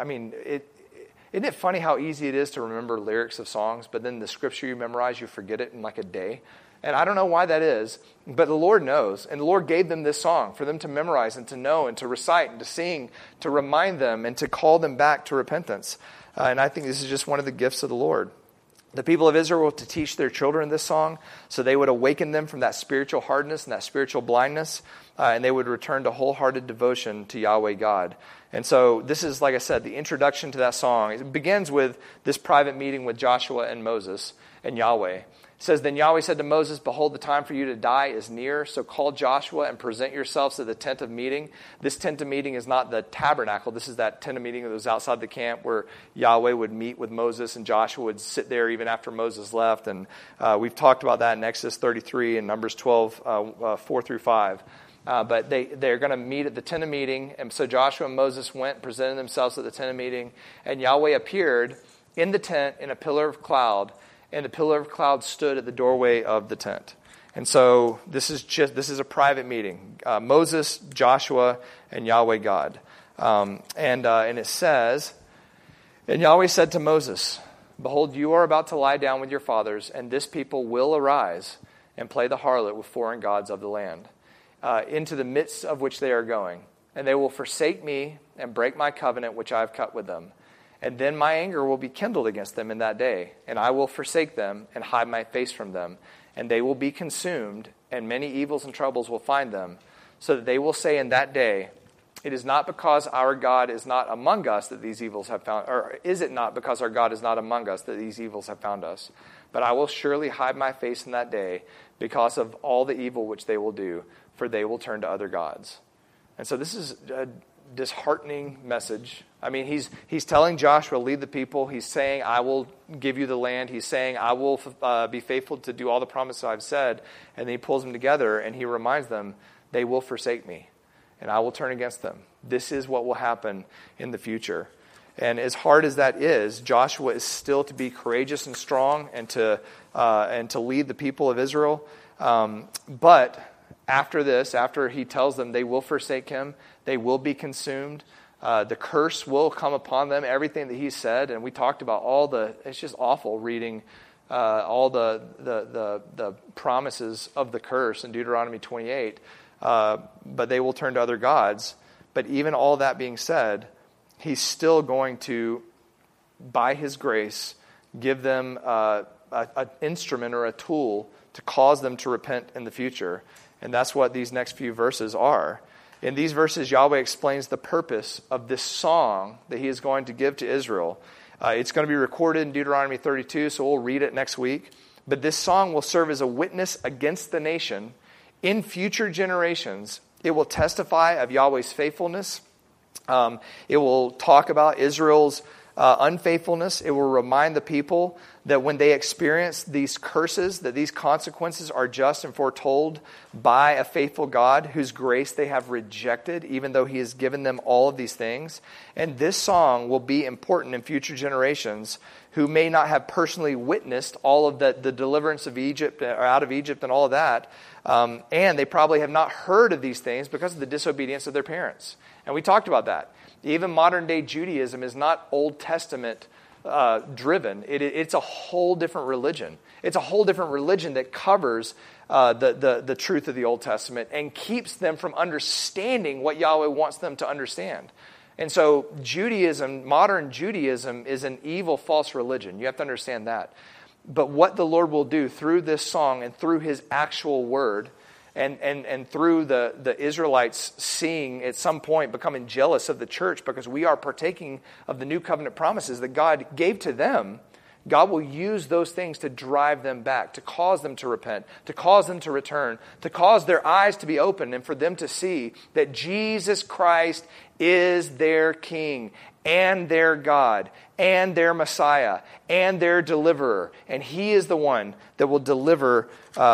isn't it funny how easy it is to remember lyrics of songs, but then the scripture you memorize, you forget it in like a day? And I don't know why that is, but the Lord knows. And the Lord gave them this song for them to memorize and to know and to recite and to sing, to remind them and to call them back to repentance. And I think this is just one of the gifts of the Lord. The people of Israel were to teach their children this song so they would awaken them from that spiritual hardness and that spiritual blindness, and they would return to wholehearted devotion to Yahweh God. And so this is, like I said, the introduction to that song. It begins with this private meeting with Joshua and Moses and Yahweh. It says, "Then Yahweh said to Moses, behold, the time for you to die is near. So call Joshua and present yourselves to the tent of meeting." This tent of meeting is not the tabernacle. This is that tent of meeting that was outside the camp where Yahweh would meet with Moses and Joshua would sit there even after Moses left. And we've talked about that in Exodus 33 and Numbers 12, 4 through 5. But they're going to meet at the tent of meeting. And so Joshua and Moses went and presented themselves at the tent of meeting. And Yahweh appeared in the tent in a pillar of cloud. And the pillar of cloud stood at the doorway of the tent. And so this is a private meeting. Moses, Joshua, and Yahweh God. And it says, "And Yahweh said to Moses, behold, you are about to lie down with your fathers, and this people will arise and play the harlot with foreign gods of the land, into the midst of which they are going. And they will forsake me and break my covenant which I have cut with them. And then my anger will be kindled against them in that day, and I will forsake them and hide my face from them. And they will be consumed, and many evils and troubles will find them, so that they will say in that day, it is not because our God is not among us that these evils have found, or is it not because our God is not among us that these evils have found us? But I will surely hide my face in that day because of all the evil which they will do, for they will turn to other gods." And so this is a disheartening message. I mean, he's telling Joshua, lead the people. He's saying, I will give you the land. He's saying, I will be faithful to do all the promises I've said. And then he pulls them together and he reminds them, they will forsake me and I will turn against them. This is what will happen in the future. And as hard as that is, Joshua is still to be courageous and strong and to lead the people of Israel. But after this, after he tells them they will forsake him, they will be consumed, The curse will come upon them, everything that he said. And we talked about it's just awful reading all the promises of the curse in Deuteronomy 28. But they will turn to other gods. But even all that being said, he's still going to, by his grace, give them an instrument or a tool to cause them to repent in the future. And that's what these next few verses are. In these verses, Yahweh explains the purpose of this song that he is going to give to Israel. It's going to be recorded in Deuteronomy 32, so we'll read it next week. But this song will serve as a witness against the nation. In future generations, it will testify of Yahweh's faithfulness. It will talk about Israel's unfaithfulness. It will remind the people that when they experience these curses, that these consequences are just and foretold by a faithful God whose grace they have rejected, even though he has given them all of these things. And this song will be important in future generations who may not have personally witnessed all of the deliverance of Egypt, or out of Egypt and all of that. And they probably have not heard of these things because of the disobedience of their parents. And we talked about that. Even modern day Judaism is not Old Testament driven. It's a whole different religion. It's a whole different religion that covers the truth of the Old Testament and keeps them from understanding what Yahweh wants them to understand. And so Judaism, modern Judaism, is an evil, false religion. You have to understand that. But what the Lord will do through this song and through his actual word, and through the Israelites seeing at some point becoming jealous of the church because we are partaking of the new covenant promises that God gave to them, God will use those things to drive them back, to cause them to repent, to cause them to return, to cause their eyes to be opened and for them to see that Jesus Christ is their King and their God and their Messiah and their deliverer. And he is the one that will deliver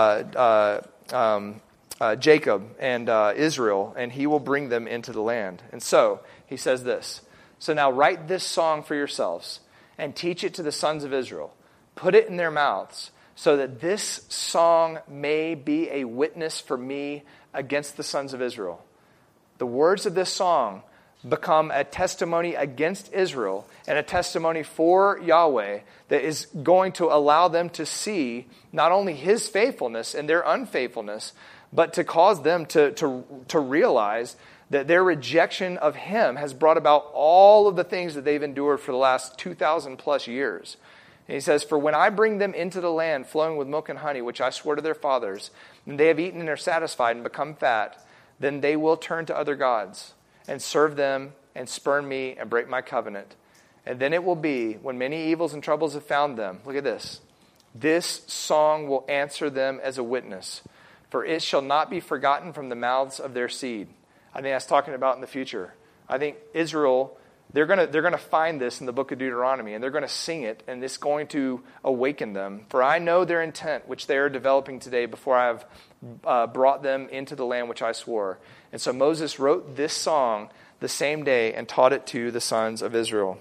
Jacob and Israel, and he will bring them into the land. And so, he says this, so now write this song for yourselves and teach it to the sons of Israel. Put it in their mouths so that this song may be a witness for me against the sons of Israel. The words of this song become a testimony against Israel and a testimony for Yahweh that is going to allow them to see not only his faithfulness and their unfaithfulness, but to cause them to realize that their rejection of him has brought about all of the things that they've endured for the last 2,000 plus years. And he says, for when I bring them into the land flowing with milk and honey, which I swore to their fathers, and they have eaten and are satisfied and become fat, then they will turn to other gods and serve them and spurn me and break my covenant. And then it will be, when many evils and troubles have found them, look at this, this song will answer them as a witness, for it shall not be forgotten from the mouths of their seed. I think that's talking about in the future. I think Israel, they're going to find this in the book of Deuteronomy, and they're going to sing it, and it's going to awaken them. For I know their intent, which they are developing today, before I have brought them into the land which I swore. And so Moses wrote this song the same day and taught it to the sons of Israel.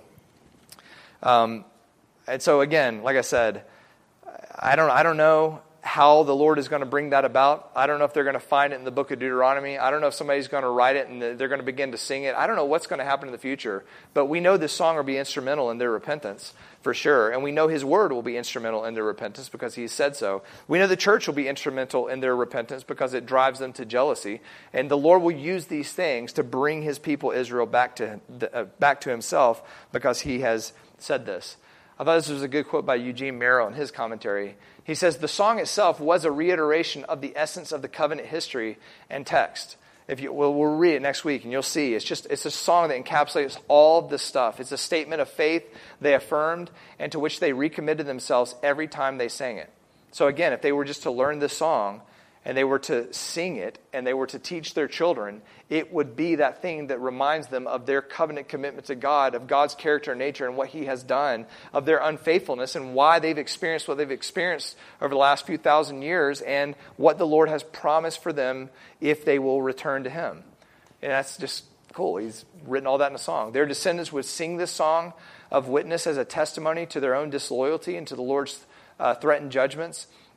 And so again, like I said, I don't know how the Lord is going to bring that about. I don't know if they're going to find it in the book of Deuteronomy. I don't know if somebody's going to write it and they're going to begin to sing it. I don't know what's going to happen in the future. But we know this song will be instrumental in their repentance, for sure. And we know his word will be instrumental in their repentance because he said so. We know the church will be instrumental in their repentance because it drives them to jealousy. And the Lord will use these things to bring his people Israel back to himself because he has said this. I thought this was a good quote by Eugene Merrill in his commentary. He says, the song itself was a reiteration of the essence of the covenant history and text. We'll read it next week and you'll see. It's a song that encapsulates all of this stuff. It's a statement of faith they affirmed and to which they recommitted themselves every time they sang it. So again, if they were just to learn this song and they were to sing it and they were to teach their children, it would be that thing that reminds them of their covenant commitment to God, of God's character and nature and what he has done, of their unfaithfulness and why they've experienced what they've experienced over the last few thousand years and what the Lord has promised for them if they will return to him. And that's just cool. He's written all that in a song. Their descendants would sing this song of witness as a testimony to their own disloyalty and to the Lord's threatened judgments.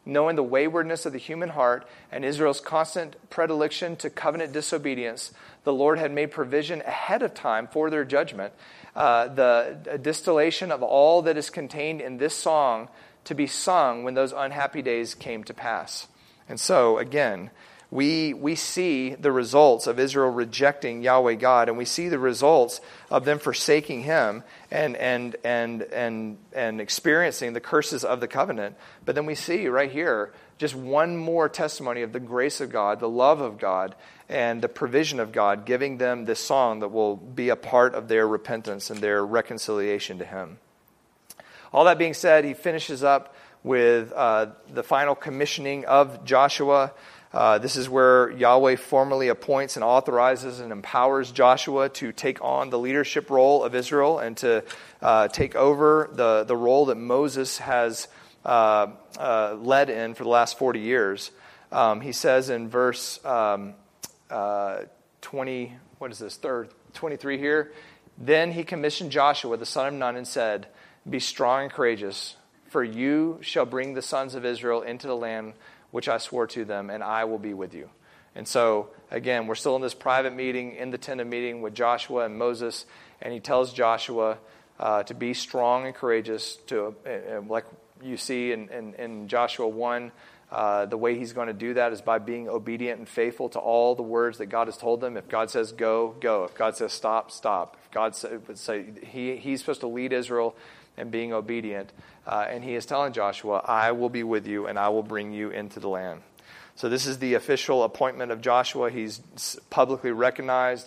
Knowing the waywardness of the human heart and Israel's constant predilection to covenant disobedience, the Lord had made provision ahead of time for their judgment. The distillation of all that is contained in this song to be sung when those unhappy days came to pass. And so, again, we see the results of Israel rejecting Yahweh God, and we see the results of them forsaking Him and experiencing the curses of the covenant. But then we see right here just one more testimony of the grace of God, the love of God, and the provision of God, giving them this song that will be a part of their repentance and their reconciliation to Him. All that being said, he finishes up with the final commissioning of Joshua. This is where Yahweh formally appoints and authorizes and empowers Joshua to take on the leadership role of Israel and to take over the role that Moses has led in for the last 40 years. He says in verse 23 here, "Then he commissioned Joshua the son of Nun and said, 'Be strong and courageous, for you shall bring the sons of Israel into the land which I swore to them, and I will be with you.'" And so, again, we're still in this private meeting, in the tent of meeting with Joshua and Moses, and he tells Joshua to be strong and courageous, like you see in Joshua 1, the way he's going to do that is by being obedient and faithful to all the words that God has told them. If God says go, go. If God says stop, stop. If God would say he's supposed to lead Israel and being obedient. And he is telling Joshua, "I will be with you and I will bring you into the land." So this is the official appointment of Joshua. He's publicly recognized,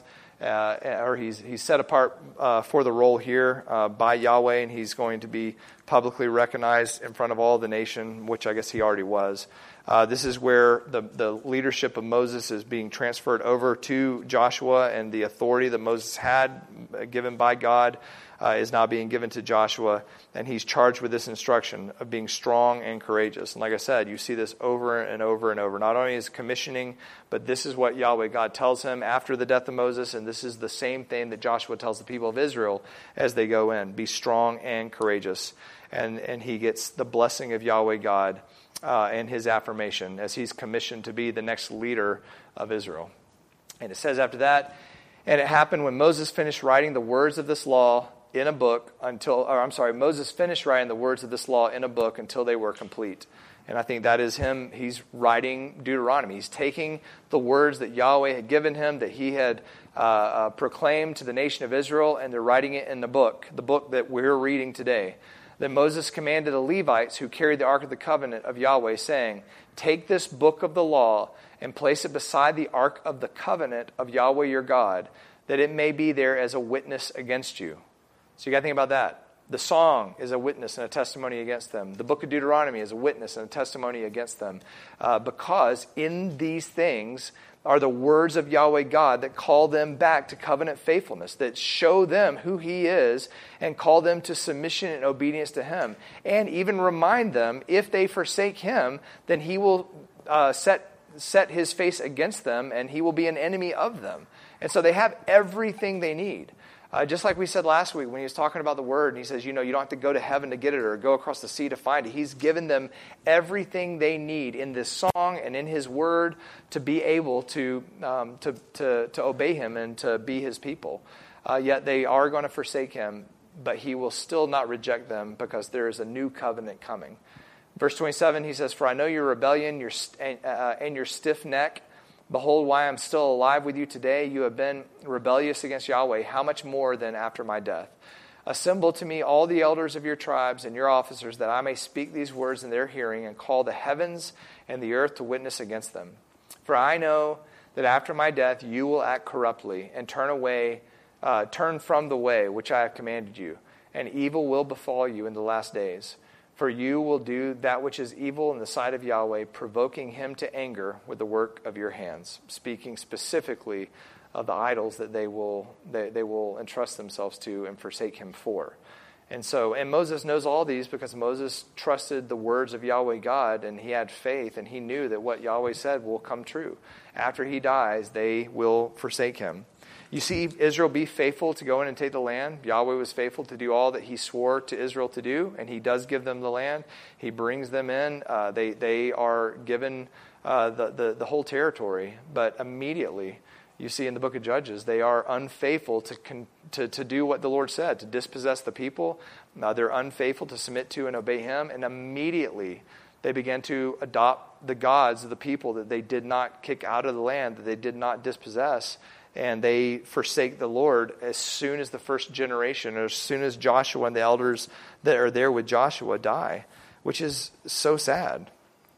or he's set apart for the role here by Yahweh, and he's going to be publicly recognized in front of all the nation, which I guess he already was. This is where the leadership of Moses is being transferred over to Joshua, and the authority that Moses had given by God is now being given to Joshua, and he's charged with this instruction of being strong and courageous. And like I said, you see this over and over and over. Not only is commissioning, but this is what Yahweh God tells him after the death of Moses, and this is the same thing that Joshua tells the people of Israel as they go in. Be strong and courageous. And he gets the blessing of Yahweh God and his affirmation as he's commissioned to be the next leader of Israel. And it says after that, "And it happened when Moses finished writing the words of this law in a book Moses finished writing the words of this law in a book until they were complete." And I think that is him. He's writing Deuteronomy. He's taking the words that Yahweh had given him, that he had proclaimed to the nation of Israel, and they're writing it in the book that we're reading today. Then Moses commanded the Levites who carried the Ark of the Covenant of Yahweh, saying, "Take this book of the law and place it beside the Ark of the Covenant of Yahweh your God, that it may be there as a witness against you." So you got to think about that. The song is a witness and a testimony against them. The book of Deuteronomy is a witness and a testimony against them. Because in these things are the words of Yahweh God that call them back to covenant faithfulness, that show them who He is and call them to submission and obedience to Him. And even remind them, if they forsake Him, then He will set His face against them and He will be an enemy of them. And so they have everything they need. Just like we said last week when he was talking about the Word, and he says, you don't have to go to heaven to get it or go across the sea to find it. He's given them everything they need in this song and in His Word to be able to obey Him and to be His people. Yet they are going to forsake Him, but He will still not reject them because there is a new covenant coming. Verse 27, he says, "For I know your rebellion and your stiff neck. Behold, why I am still alive with you today. You have been rebellious against Yahweh. How much more than after my death? Assemble to me all the elders of your tribes and your officers, that I may speak these words in their hearing and call the heavens and the earth to witness against them. For I know that after my death you will act corruptly and turn from the way which I have commanded you, and evil will befall you in the last days. For you will do that which is evil in the sight of Yahweh, provoking Him to anger with the work of your hands," speaking specifically of the idols that they will entrust themselves to and forsake Him for. And Moses knows all these because Moses trusted the words of Yahweh God, and he had faith, and he knew that what Yahweh said will come true. After he dies, they will forsake him. You see Israel be faithful to go in and take the land. Yahweh was faithful to do all that he swore to Israel to do, and he does give them the land. He brings them in. They are given the whole territory, but immediately, you see in the book of Judges, they are unfaithful to do what the Lord said, to dispossess the people. They're unfaithful to submit to and obey him, and immediately they began to adopt the gods of the people that they did not kick out of the land, that they did not dispossess, and they forsake the Lord as soon as the first generation, or as soon as Joshua and the elders that are there with Joshua die, which is so sad.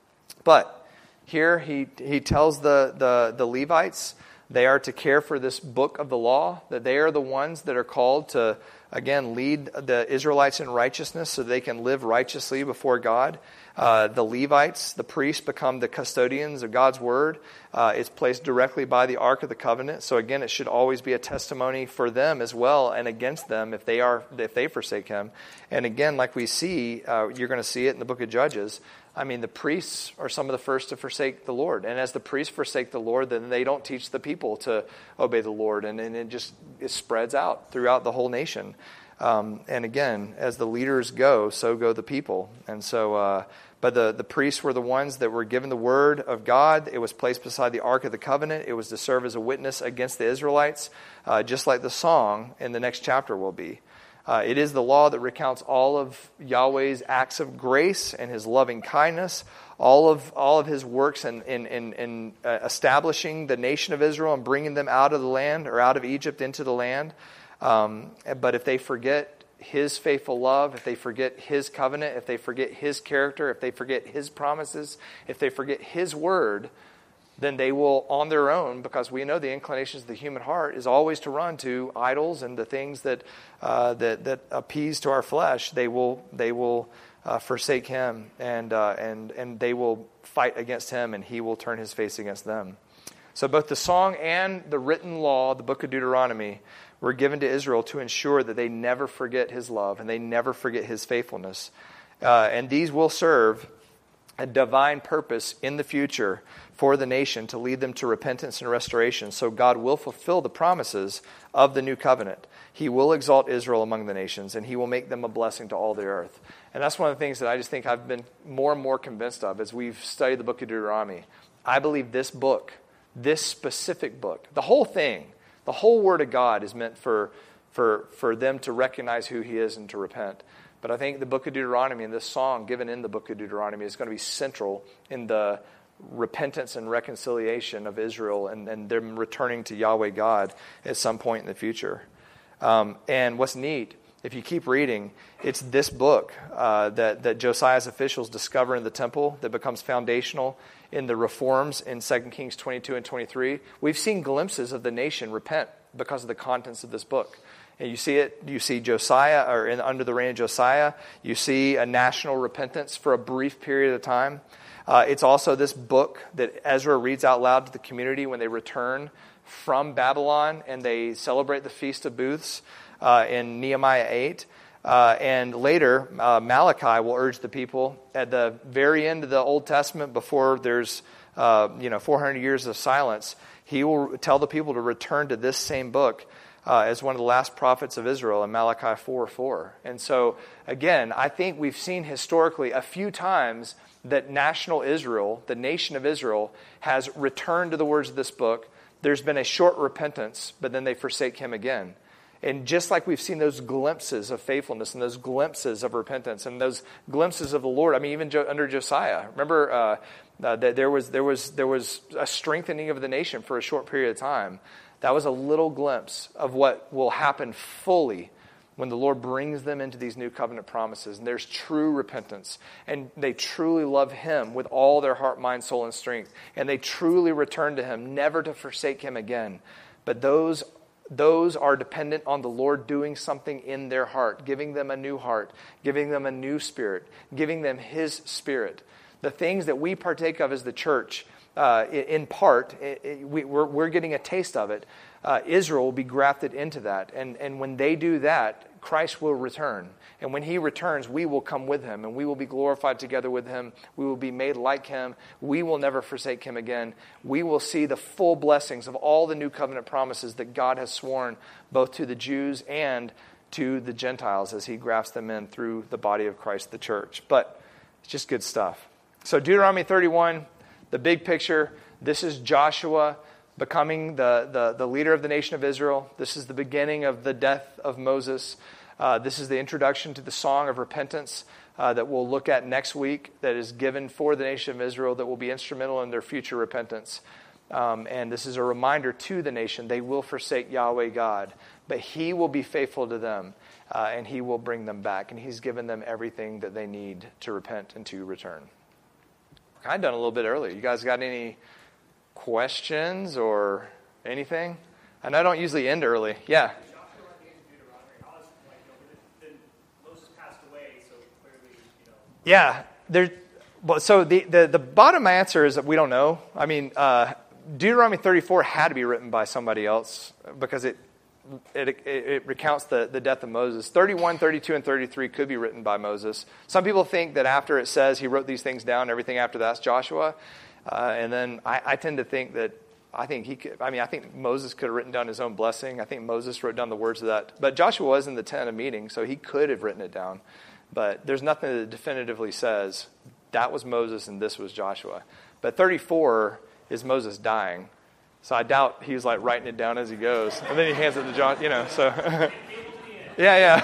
But here he tells the Levites they are to care for this book of the law, that they are the ones that are called to, again, lead the Israelites in righteousness so they can live righteously before God. The Levites, the priests, become the custodians of God's word. It's placed directly by the Ark of the Covenant. So again, it should always be a testimony for them as well and against them if they forsake him. And again, like we see, you're going to see it in the book of Judges. I mean, the priests are some of the first to forsake the Lord. And as the priests forsake the Lord, then they don't teach the people to obey the Lord. And it spreads out throughout the whole nation. And again, as the leaders go, so go the people. And so, but the priests were the ones that were given the word of God. It was placed beside the Ark of the Covenant. It was to serve as a witness against the Israelites, just like the song in the next chapter will be. It is the law that recounts all of Yahweh's acts of grace and his loving kindness, all of his works in establishing the nation of Israel and bringing them out of the land, or out of Egypt into the land. But if they forget his faithful love, if they forget his covenant, if they forget his character, if they forget his promises, if they forget his word, then they will, on their own, because we know the inclinations of the human heart is always to run to idols and the things that appease to our flesh. They will forsake him, and they will fight against him, and he will turn his face against them. So both the song and the written law, the book of Deuteronomy, were given to Israel to ensure that they never forget his love and they never forget his faithfulness. And these will serve a divine purpose in the future for the nation to lead them to repentance and restoration. So God will fulfill the promises of the new covenant. He will exalt Israel among the nations, and he will make them a blessing to all the earth. And that's one of the things that I just think I've been more and more convinced of as we've studied the book of Deuteronomy. I believe this book, this specific book, the whole thing, the whole word of God is meant for them to recognize who he is and to repent. But I think the book of Deuteronomy and this song given in the book of Deuteronomy is going to be central in the repentance and reconciliation of Israel and them returning to Yahweh God at some point in the future. And what's neat, if you keep reading, it's this book that Josiah's officials discover in the temple that becomes foundational in the reforms in 2 Kings 22 and 23. We've seen glimpses of the nation repent because of the contents of this book. And you see it. You see Josiah, or under the reign of Josiah, you see a national repentance for a brief period of time. It's also this book that Ezra reads out loud to the community when they return from Babylon and they celebrate the Feast of Booths in Nehemiah 8. And later, Malachi will urge the people at the very end of the Old Testament, before there's 400 years of silence, he will tell the people to return to this same book as one of the last prophets of Israel in Malachi 4:4. And so, again, I think we've seen historically a few times that national Israel, the nation of Israel, has returned to the words of this book. There's been a short repentance, but then they forsake him again. And just like we've seen those glimpses of faithfulness and those glimpses of repentance and those glimpses of the Lord, I mean, even under Josiah, remember that there was a strengthening of the nation for a short period of time. That was a little glimpse of what will happen fully when the Lord brings them into these new covenant promises. And there's true repentance. And they truly love him with all their heart, mind, soul, and strength. And they truly return to him, never to forsake him again. But those are dependent on the Lord doing something in their heart, giving them a new heart, giving them a new spirit, giving them his spirit. The things that we partake of as the church, in part. We're getting a taste of it. Israel will be grafted into that. And when they do that, Christ will return. And when he returns, we will come with him, and we will be glorified together with him. We will be made like him. We will never forsake him again. We will see the full blessings of all the new covenant promises that God has sworn both to the Jews and to the Gentiles as he grafts them in through the body of Christ, the church. But it's just good stuff. So Deuteronomy 31, the big picture, this is Joshua becoming the leader of the nation of Israel. This is the beginning of the death of Moses. This is the introduction to the song of repentance that we'll look at next week, that is given for the nation of Israel, that will be instrumental in their future repentance. And this is a reminder to the nation, they will forsake Yahweh God, but he will be faithful to them, and he will bring them back. And he's given them everything that they need to repent and to return. Kind of done a little bit earlier. You guys got any questions or anything? I know I don't usually end early. Yeah. Yeah, so the bottom answer is that we don't know. I mean, Deuteronomy 34 had to be written by somebody else because it recounts the death of Moses. 31, 32, and 33 could be written by Moses. Some people think that after it says he wrote these things down, everything after that's Joshua. And then I tend to think that I think Moses could have written down his own blessing. I think Moses wrote down the words of that. But Joshua was in the tent of meeting, so he could have written it down. But there's nothing that definitively says that was Moses and this was Joshua. But 34 is Moses dying. So I doubt he was like writing it down as he goes. And then he hands it to John, so. Yeah.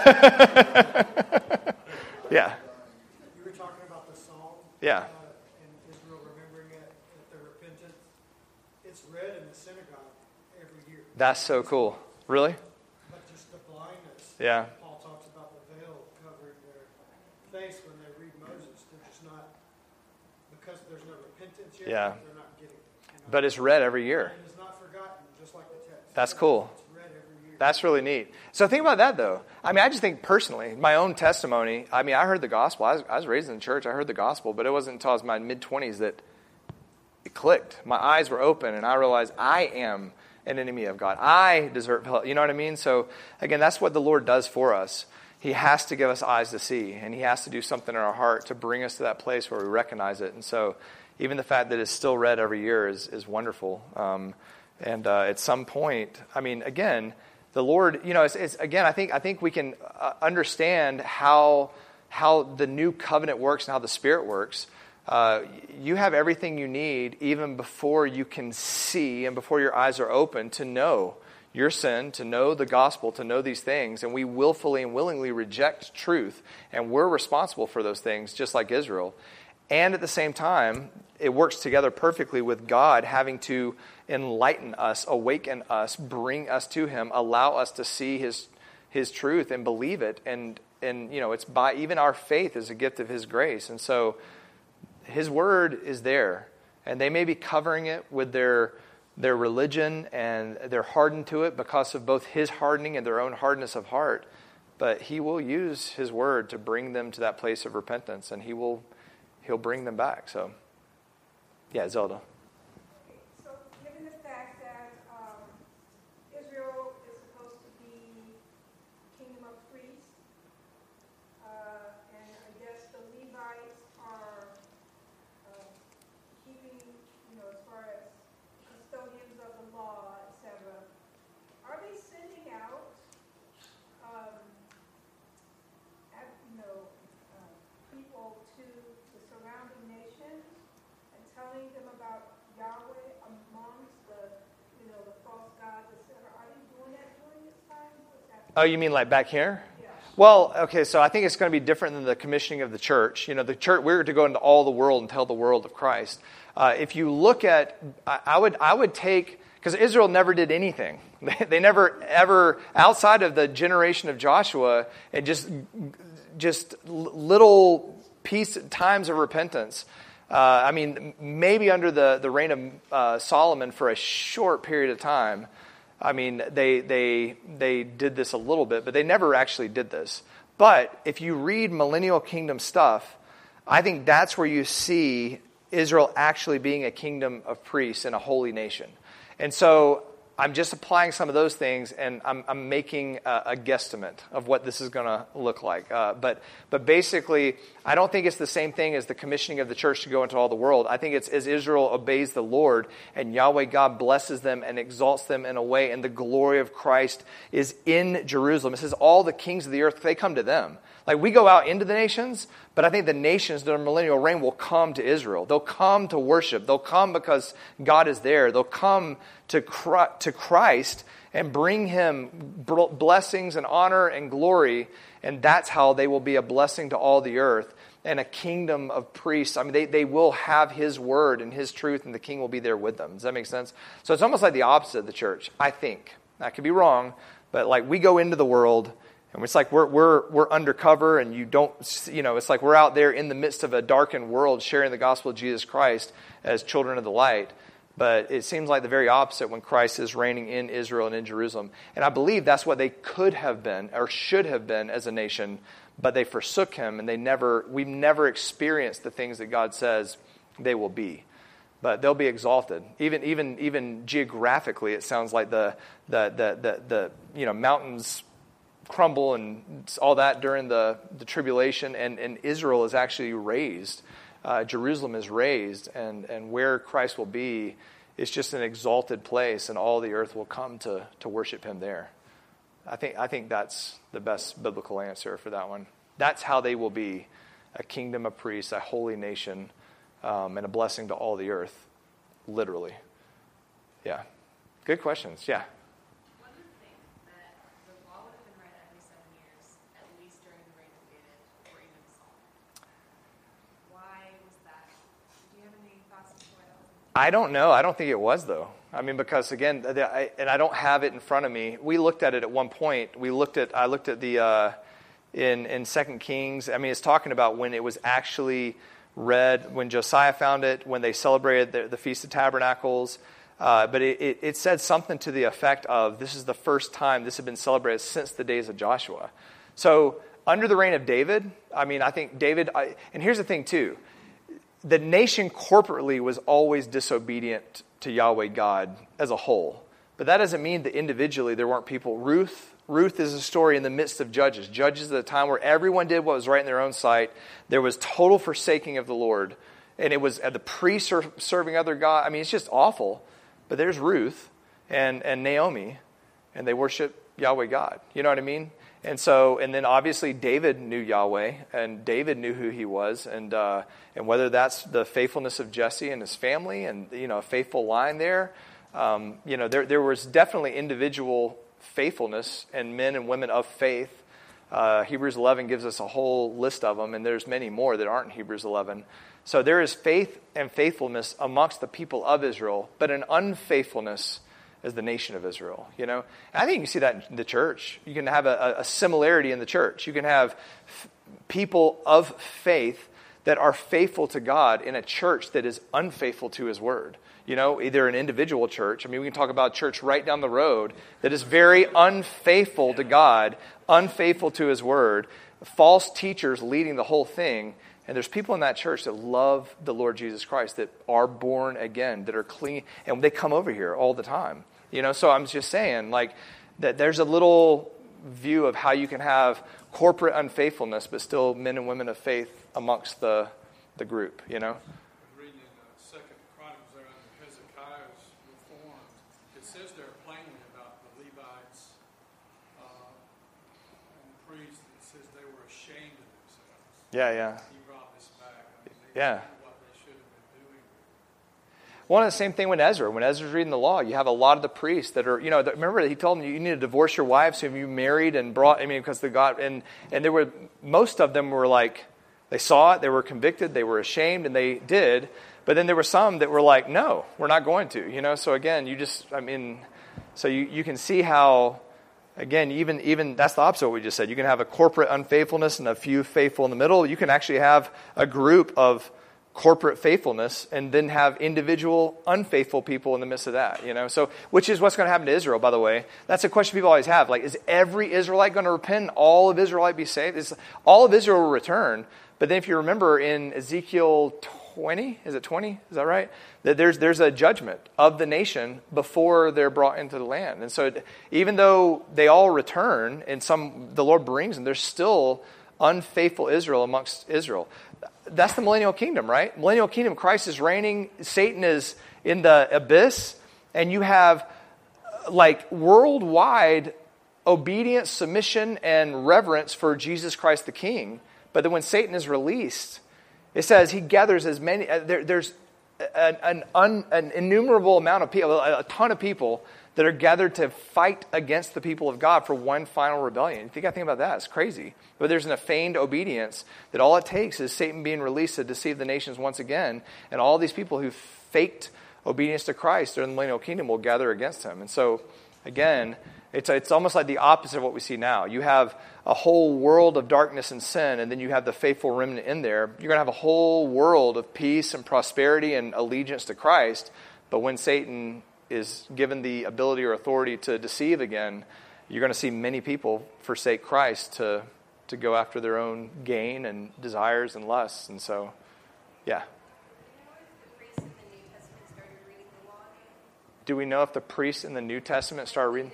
Yeah. You were talking about the psalm. Yeah. And Israel remembering it at their repentance. It's read in the synagogue every year. That's so cool. Really? But just the blindness. Yeah. Paul talks about the veil covering their face when they read Moses. They're just not, because there's no repentance yet, Yeah. they're not getting it. But it's read every year. And it's not forgotten, just like the text. That's cool. It's read every year. That's really neat. So think about that, though. I mean, I just think personally, my own testimony, I mean, I heard the gospel. I was raised in church. I heard the gospel, but it wasn't until I was in my mid-20s that it clicked. My eyes were open, and I realized I am an enemy of God. I deserve hell. You know what I mean? So, again, that's what the Lord does for us. He has to give us eyes to see, and he has to do something in our heart to bring us to that place where we recognize it. And so even the fact that it's still read every year is wonderful. And at some point, I mean, again, the Lord, it's again, I think we can understand how the new covenant works and how the Spirit works. You have everything you need even before you can see and before your eyes are open to know your sin, to know the gospel, to know these things. And we willfully and willingly reject truth. And we're responsible for those things, just like Israel. And at the same time, it works together perfectly with God having to enlighten us, awaken us, bring us to him, allow us to see his truth and believe it. And it's by even our faith is a gift of his grace. And so his word is there. And they may be covering it with their religion, and they're hardened to it because of both his hardening and their own hardness of heart. But he will use his word to bring them to that place of repentance, and he'll bring them back. So, yeah, Zelda. So, given the fact that Israel is supposed to be kingdom of priests, and I guess the Levites are keeping, as far as custodians of the law, etc. Are they sending out, people to the surrounding nations and telling them about Yahweh amongst the false gods, etc.? Are they doing that during this time? Oh, you mean like back here? Yeah. Well, okay, so I think it's going to be different than the commissioning of the church. The church, we're to go into all the world and tell the world of Christ. If you look at, I would take, because Israel never did anything. They never ever, outside of the generation of Joshua, and just little times of repentance. Maybe under the reign of Solomon for a short period of time. They did this a little bit, but they never actually did this. But if you read millennial kingdom stuff, I think that's where you see Israel actually being a kingdom of priests and a holy nation. And so I'm just applying some of those things, and I'm making a guesstimate of what this is going to look like. But basically, I don't think it's the same thing as the commissioning of the church to go into all the world. I think it's as Israel obeys the Lord, and Yahweh God blesses them and exalts them in a way, and the glory of Christ is in Jerusalem. It says all the kings of the earth, they come to them. Like, we go out into the nations, but I think the nations during millennial reign will come to Israel. They'll come to worship. They'll come because God is there. They'll come to Christ and bring him blessings and honor and glory, and that's how they will be a blessing to all the earth and a kingdom of priests. I mean, they will have his word and his truth, and the king will be there with them. Does that make sense? So it's almost like the opposite of the church, I think. I could be wrong, but like, we go into the world, and it's like we're undercover, and you don't, it's like we're out there in the midst of a darkened world sharing the gospel of Jesus Christ as children of the light. But it seems like the very opposite when Christ is reigning in Israel and in Jerusalem. And I believe that's what they could have been or should have been as a nation, but they forsook him, and we've never experienced the things that God says they will be. But they'll be exalted. Even geographically, it sounds like the mountains crumble and all that during the tribulation, and Israel is actually raised. Jerusalem is raised, and where Christ will be is just an exalted place, and all the earth will come to worship him there. I think that's the best biblical answer for that one. That's how they will be a kingdom of priests, a holy nation, and a blessing to all the earth, literally. Yeah. Good questions. Yeah. I don't know. I don't think it was, though. I mean, because again, and I don't have it in front of me. We looked at it at one point. I looked at the in 2 Kings. I mean, it's talking about when it was actually read, when Josiah found it, when they celebrated the Feast of Tabernacles. But it said something to the effect of, this is the first time this had been celebrated since the days of Joshua. So under the reign of David, I mean, I think David, and here's the thing too. The nation corporately was always disobedient to Yahweh God as a whole. But that doesn't mean that individually there weren't people. Ruth is a story in the midst of Judges. Judges at a time where everyone did what was right in their own sight. There was total forsaking of the Lord. And it was the priests serving other gods. I mean, it's just awful. But there's Ruth and Naomi, and they worship Yahweh God. You know what I mean? And then obviously David knew Yahweh, and David knew who he was, and whether that's the faithfulness of Jesse and his family, and a faithful line there, there was definitely individual faithfulness and men and women of faith. Hebrews 11 gives us a whole list of them, and there's many more that aren't in Hebrews 11. So there is faith and faithfulness amongst the people of Israel, but an unfaithfulness as the nation of Israel, And I think you can see that in the church. You can have a similarity in the church. You can have people of faith that are faithful to God in a church that is unfaithful to his word. Either an individual church. I mean, we can talk about a church right down the road that is very unfaithful to God, unfaithful to his word, false teachers leading the whole thing. And there's people in that church that love the Lord Jesus Christ, that are born again, that are clean, and they come over here all the time. So I'm just saying, like, that there's a little view of how you can have corporate unfaithfulness, but still men and women of faith amongst the group, Reading in 2 Chronicles there under Hezekiah's reform, it says there plainly about the Levites and the priests. It says they were ashamed of themselves. Yeah. He brought this back. I mean, yeah. What they should have been doing. One of the same thing when Ezra. When Ezra's reading the law, you have a lot of the priests that are, remember he told them you need to divorce your wives whom you married and brought, because the God, and there were, most of them were like, they saw it, they were convicted, they were ashamed, and they did. But then there were some that were like, no, we're not going to, So again, so you can see how, again, even that's the opposite of what we just said. You can have a corporate unfaithfulness and a few faithful in the middle. You can actually have a group of corporate faithfulness and then have individual unfaithful people in the midst of that, So, which is what's going to happen to Israel, by the way. That's a question people always have. Like, is every Israelite going to repent and all of Israelite be saved? All of Israel will return. But then if you remember in Ezekiel 20. Is it 20? Is that right? That there's a judgment of the nation before they're brought into the land. And so even though they all return, and the Lord brings them, there's still unfaithful Israel amongst Israel. That's the millennial kingdom, right? Millennial kingdom, Christ is reigning, Satan is in the abyss, and you have like worldwide obedience, submission, and reverence for Jesus Christ the King. But then when Satan is released, it says he gathers as many, there's an innumerable amount of people, a ton of people that are gathered to fight against the people of God for one final rebellion. You think about that? It's crazy. But there's a feigned obedience that all it takes is Satan being released to deceive the nations once again, and all these people who faked obedience to Christ during the millennial kingdom will gather against him. And so, again, it's almost like the opposite of what we see now. You have a whole world of darkness and sin, and then you have the faithful remnant in there. You're going to have a whole world of peace and prosperity and allegiance to Christ. But when Satan is given the ability or authority to deceive again, you're going to see many people forsake Christ to go after their own gain and desires and lusts. And so, yeah. Do we know if the priests in the New Testament started reading?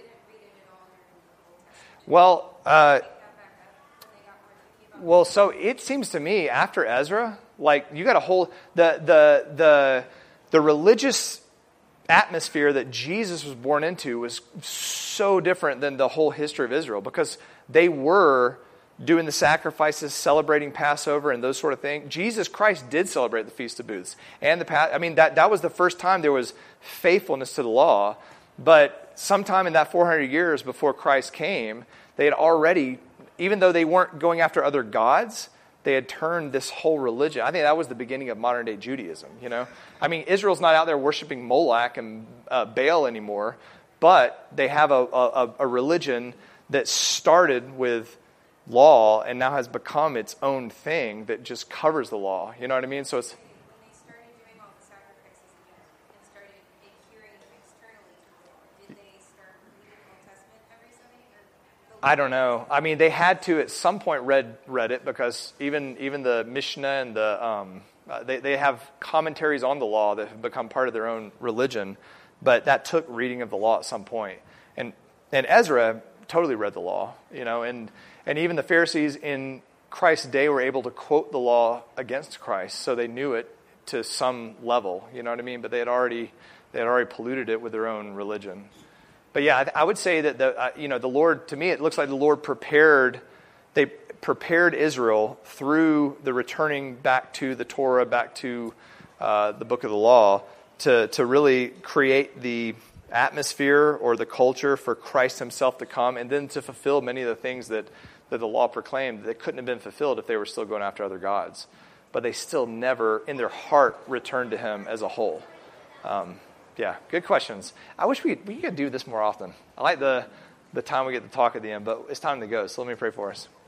Well, so it seems to me after Ezra, like you got a whole the religious atmosphere that Jesus was born into was so different than the whole history of Israel, because they were doing the sacrifices, celebrating Passover and those sort of things. Jesus Christ did celebrate the Feast of Booths. And that was the first time there was faithfulness to the law. But sometime in that 400 years before Christ came, they had already, even though they weren't going after other gods, they had turned this whole religion. I think that was the beginning of modern day Judaism, Israel's not out there worshiping Moloch and Baal anymore, but they have a religion that started with law and now has become its own thing that just covers the law. You know what I mean? So it's... When they started doing all the sacrifices again and started adhering externally to the law, did they start reading the Old Testament every Sunday? I don't know. I mean, they had to at some point read it, because even the Mishnah and they have commentaries on the law that have become part of their own religion, but that took reading of the law at some point. And Ezra totally read the law, and even the Pharisees in Christ's day were able to quote the law against Christ, so they knew it to some level, you know what I mean? But they had already polluted it with their own religion. But yeah, I would say that the Lord, to me, it looks like the Lord prepared Israel through the returning back to the Torah, back to the book of the law, to really create the atmosphere or the culture for Christ himself to come, and then to fulfill many of the things that the law proclaimed that couldn't have been fulfilled if they were still going after other gods. But they still never, in their heart, returned to him as a whole. Yeah, good questions. I wish we could do this more often. I like the time we get to talk at the end, but it's time to go, so let me pray for us.